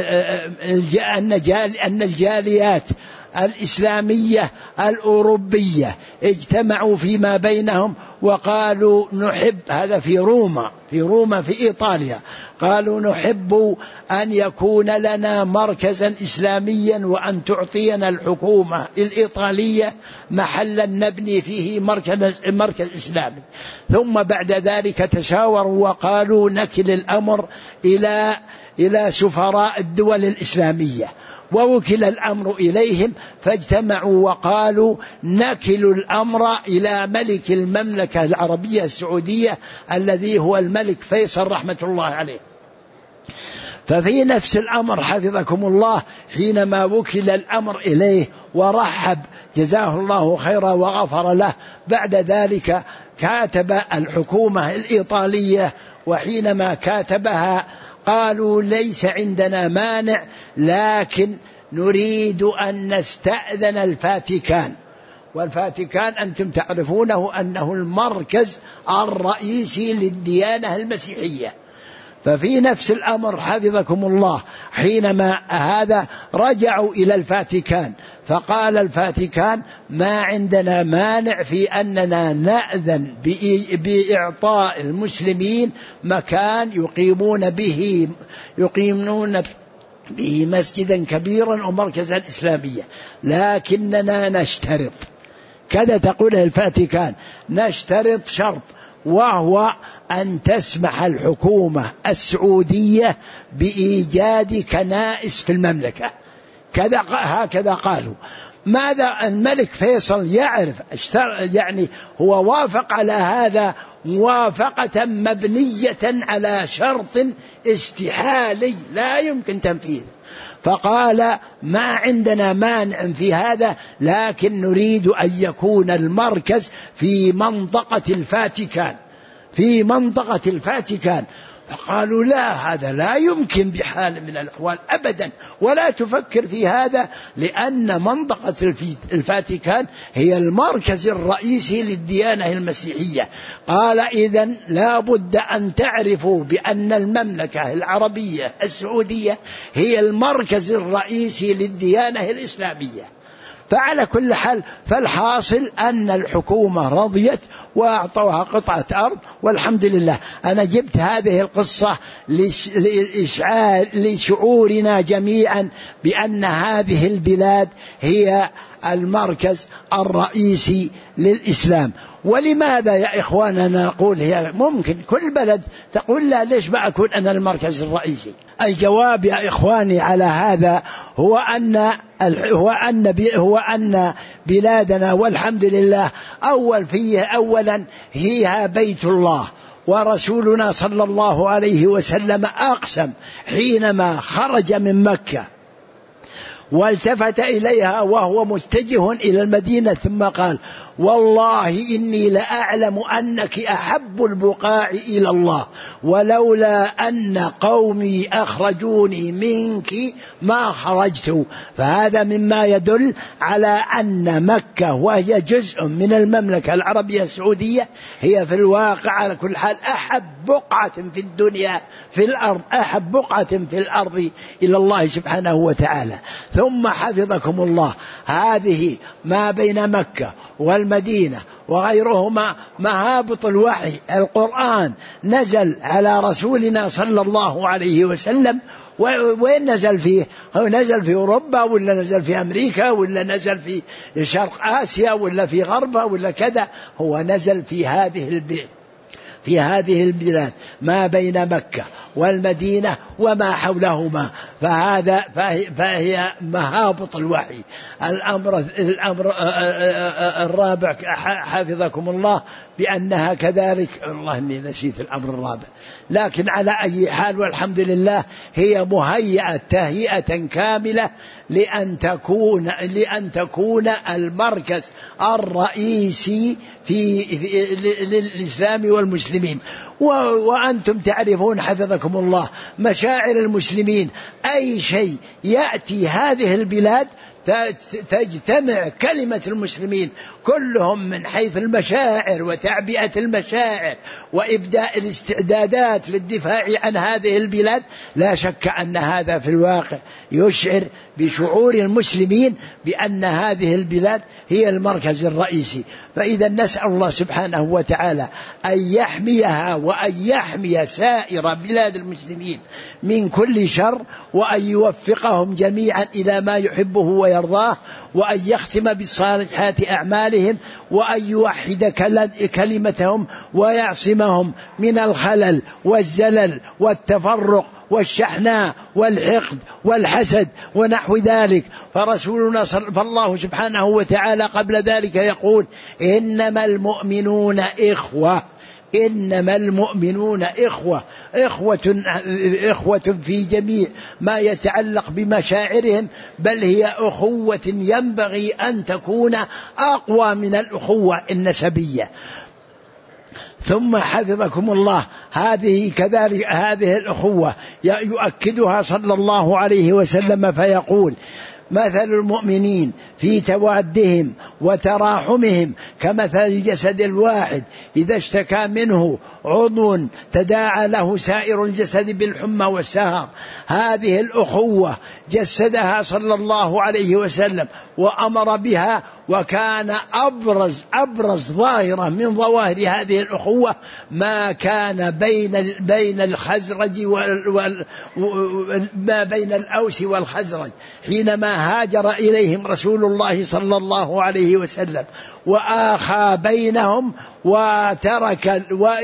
أن الجاليات الإسلامية الأوروبية اجتمعوا فيما بينهم وقالوا نحب، هذا في روما في روما في إيطاليا، قالوا نحب أن يكون لنا مركزا إسلاميا وأن تعطينا الحكومة الإيطالية محلا نبني فيه مركز, مركز إسلامي. ثم بعد ذلك تشاوروا وقالوا نكل الأمر إلى إلى سفراء الدول الإسلامية، ووكل الأمر إليهم، فاجتمعوا وقالوا نكل الأمر إلى ملك المملكة العربية السعودية الذي هو الملك فيصل رحمة الله عليه. ففي نفس الأمر حفظكم الله حينما وكل الأمر إليه ورحب جزاه الله خيرا وغفر له، بعد ذلك كاتب الحكومة الإيطالية، وحينما كاتبها قالوا ليس عندنا مانع، لكن نريد أن نستأذن الفاتيكان. والفاتيكان أنتم تعرفونه أنه المركز الرئيسي للديانة المسيحية. ففي نفس الأمر حفظكم الله حينما هذا رجعوا إلى الفاتيكان، فقال الفاتيكان ما عندنا مانع في أننا نأذن بإعطاء المسلمين مكان يقيمون به يقيمون به مسجدا كبيرا ومركزا إسلاميا، لكننا نشترط، كذا تقوله الفاتيكان، نشترط شرط، وهو أن تسمح الحكومة السعودية بإيجاد كنائس في المملكة. كذا هكذا قالوا. ماذا الملك فيصل يعرف، يعني هو وافق على هذا موافقة مبنية على شرط استحالي لا يمكن تنفيذه، فقال ما عندنا مانع في هذا، لكن نريد أن يكون المركز في منطقة الفاتيكان في منطقة الفاتيكان. فقالوا لا، هذا لا يمكن بحال من الأحوال أبدا، ولا تفكر في هذا، لأن منطقة الفاتيكان هي المركز الرئيسي للديانة المسيحية. قال إذن لا بد أن تعرفوا بأن المملكة العربية السعودية هي المركز الرئيسي للديانة الإسلامية. فعلى كل حال، فالحاصل أن الحكومة رضيت وأعطوها قطعة أرض، والحمد لله. أنا جبت هذه القصة لإشعار لشعورنا جميعا بأن هذه البلاد هي المركز الرئيسي للإسلام. ولماذا يا إخواننا نقول هي ممكن كل بلد تقول لا، ليش ما أكون أنا المركز الرئيسي؟ الجواب يا إخواني على هذا هو أن هو أن هو أن بلادنا والحمد لله أول فيه أولا هي بيت الله، ورسولنا صلى الله عليه وسلم أقسم حينما خرج من مكة والتفت إليها وهو متجه إلى المدينة ثم قال والله إني لأعلم أنك أحب البقاع إلى الله، ولولا أن قومي أخرجوني منك ما خرجت. فهذا مما يدل على أن مكة وهي جزء من المملكة العربية السعودية هي في الواقع على كل حال أحب بقعة في الدنيا في الأرض أحب بقعة في الأرض إلى الله سبحانه وتعالى. ثم حفظكم الله هذه ما بين مكة والمدينة وغيرهما مهابط الوحي، القرآن نزل على رسولنا صلى الله عليه وسلم. وين نزل فيه؟ هو نزل في أوروبا ولا نزل في أمريكا ولا نزل في شرق آسيا ولا في غربها ولا كذا؟ هو نزل في هذه البيت في هذه البلاد ما بين مكة والمدينة وما حولهما، فهذا فهي مهابط الوحي. الأمر الأمر الرابع حفظكم الله بأنها كذلك، والله إني نسيت الأمر الرابع، لكن على أي حال والحمد لله هي مهيئة تهيئة كاملة لأن تكون لأن تكون المركز الرئيسي في, في للإسلام والمسلمين. وأنتم تعرفون حفظكم الله مشاعر المسلمين، أي شيء يأتي هذه البلاد تجتمع كلمة المسلمين كلهم من حيث المشاعر وتعبئة المشاعر وإبداء الاستعدادات للدفاع عن هذه البلاد، لا شك أن هذا في الواقع يشعر بشعور المسلمين بأن هذه البلاد هي المركز الرئيسي. فإذا نسأل الله سبحانه وتعالى أن يحميها وأن يحمي سائر بلاد المسلمين من كل شر، وأن يوفقهم جميعا إلى ما يحبه ويرضاه، وأن يختم بالصالحات أعمالهم، وأن يوحد كلمتهم ويعصمهم من الخلل والزلل والتفرق والشحناء والحقد والحسد ونحو ذلك. فرسولنا فالله سبحانه وتعالى قبل ذلك يقول: إنما المؤمنون إخوة، إنما المؤمنون إخوة، إخوة إخوة في جميع ما يتعلق بمشاعرهم، بل هي أخوة ينبغي أن تكون أقوى من الأخوة النسبية. ثم حفظكم الله هذه كذلك هذه الأخوة يؤكدها صلى الله عليه وسلم فيقول: مثل المؤمنين في توادهم وتراحمهم كمثل الجسد الواحد إذا اشتكى منه عضو تداعى له سائر الجسد بالحمى والسهر. هذه الأخوة جسدها صلى الله عليه وسلم وأمر بها، وكان أبرز أبرز ظاهرة من ظواهر هذه الأخوة ما كان بين بين الخزرج وال ما بين الأوس والخزرج حينما هاجر إليهم رسول الله صلى الله عليه وسلم وآخى بينهم وترك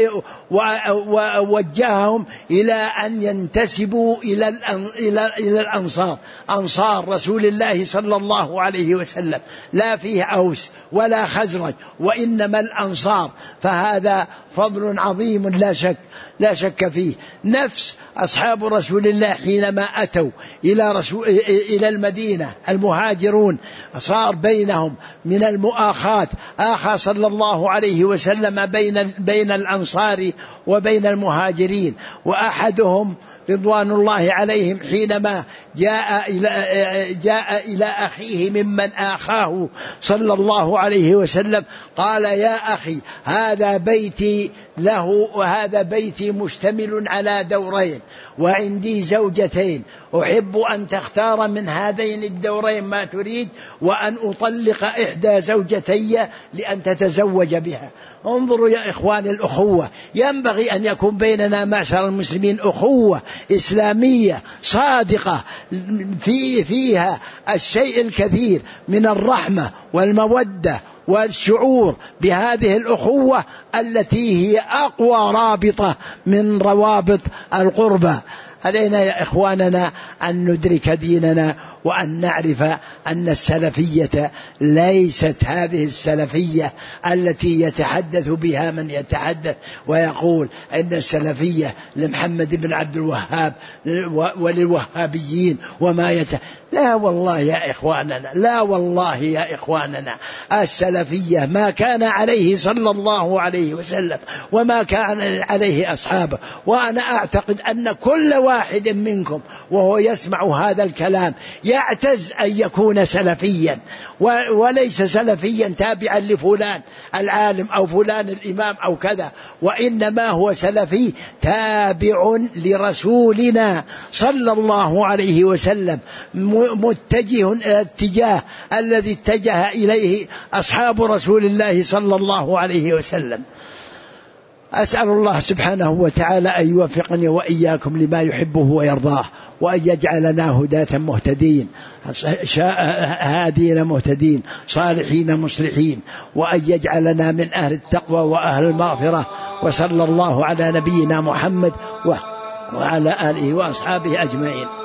ووجههم إلى أن ينتسبوا إلى إلى إلى الأنصار، أنصار رسول الله صلى الله عليه وسلم، لا فيه أوس ولا خزرج وإنما الأنصار. فهذا فضل عظيم لا شك لا شك فيه. نفس أصحاب رسول الله حينما أتوا إلى رسول إلى المدينة المهاجرون صار بينهم من المؤاخاة، آخى صلى الله عليه وسلم بين بين الأنصار وبين المهاجرين. وأحدهم رضوان الله عليهم حينما جاء إلى جاء إلى أخيه ممن آخاه صلى الله عليه وسلم قال: يا أخي هذا بيتي له وهذا بيتي مشتمل على دورين وعندي زوجتين، أحب أن تختار من هذين الدورين ما تريد وأن أطلق إحدى زوجتي لأن تتزوج بها. انظروا يا إخوان الأخوة، ينبغي أن يكون بيننا معشر المسلمين أخوة إسلامية صادقة في فيها الشيء الكثير من الرحمة والمودة والشعور بهذه الأخوة التي هي أقوى رابطة من روابط القربى. علينا يا إخواننا أن ندرك ديننا وأن نعرف أن السلفية ليست هذه السلفية التي يتحدث بها من يتحدث ويقول أن السلفية لمحمد بن عبد الوهاب وللوهابيين وما يت... لا والله يا إخواننا، لا والله يا إخواننا، السلفية ما كان عليه صلى الله عليه وسلم وما كان عليه أصحابه. وأنا أعتقد أن كل واحد منكم وهو يسمع هذا الكلام يعتز أن يكون سلفيا، وليس سلفيا تابعا لفلان العالم أو فلان الإمام أو كذا، وإنما هو سلفي تابع لرسولنا صلى الله عليه وسلم، متجه إلى الاتجاه الذي اتجه إليه أصحاب رسول الله صلى الله عليه وسلم. أسأل الله سبحانه وتعالى أن يوفقني وإياكم لما يحبه ويرضاه، وأن يجعلنا هداة مهتدين هادين مهتدين صالحين مصلحين، وأن يجعلنا من أهل التقوى وأهل المغفرة. وصلى الله على نبينا محمد وعلى آله وأصحابه أجمعين.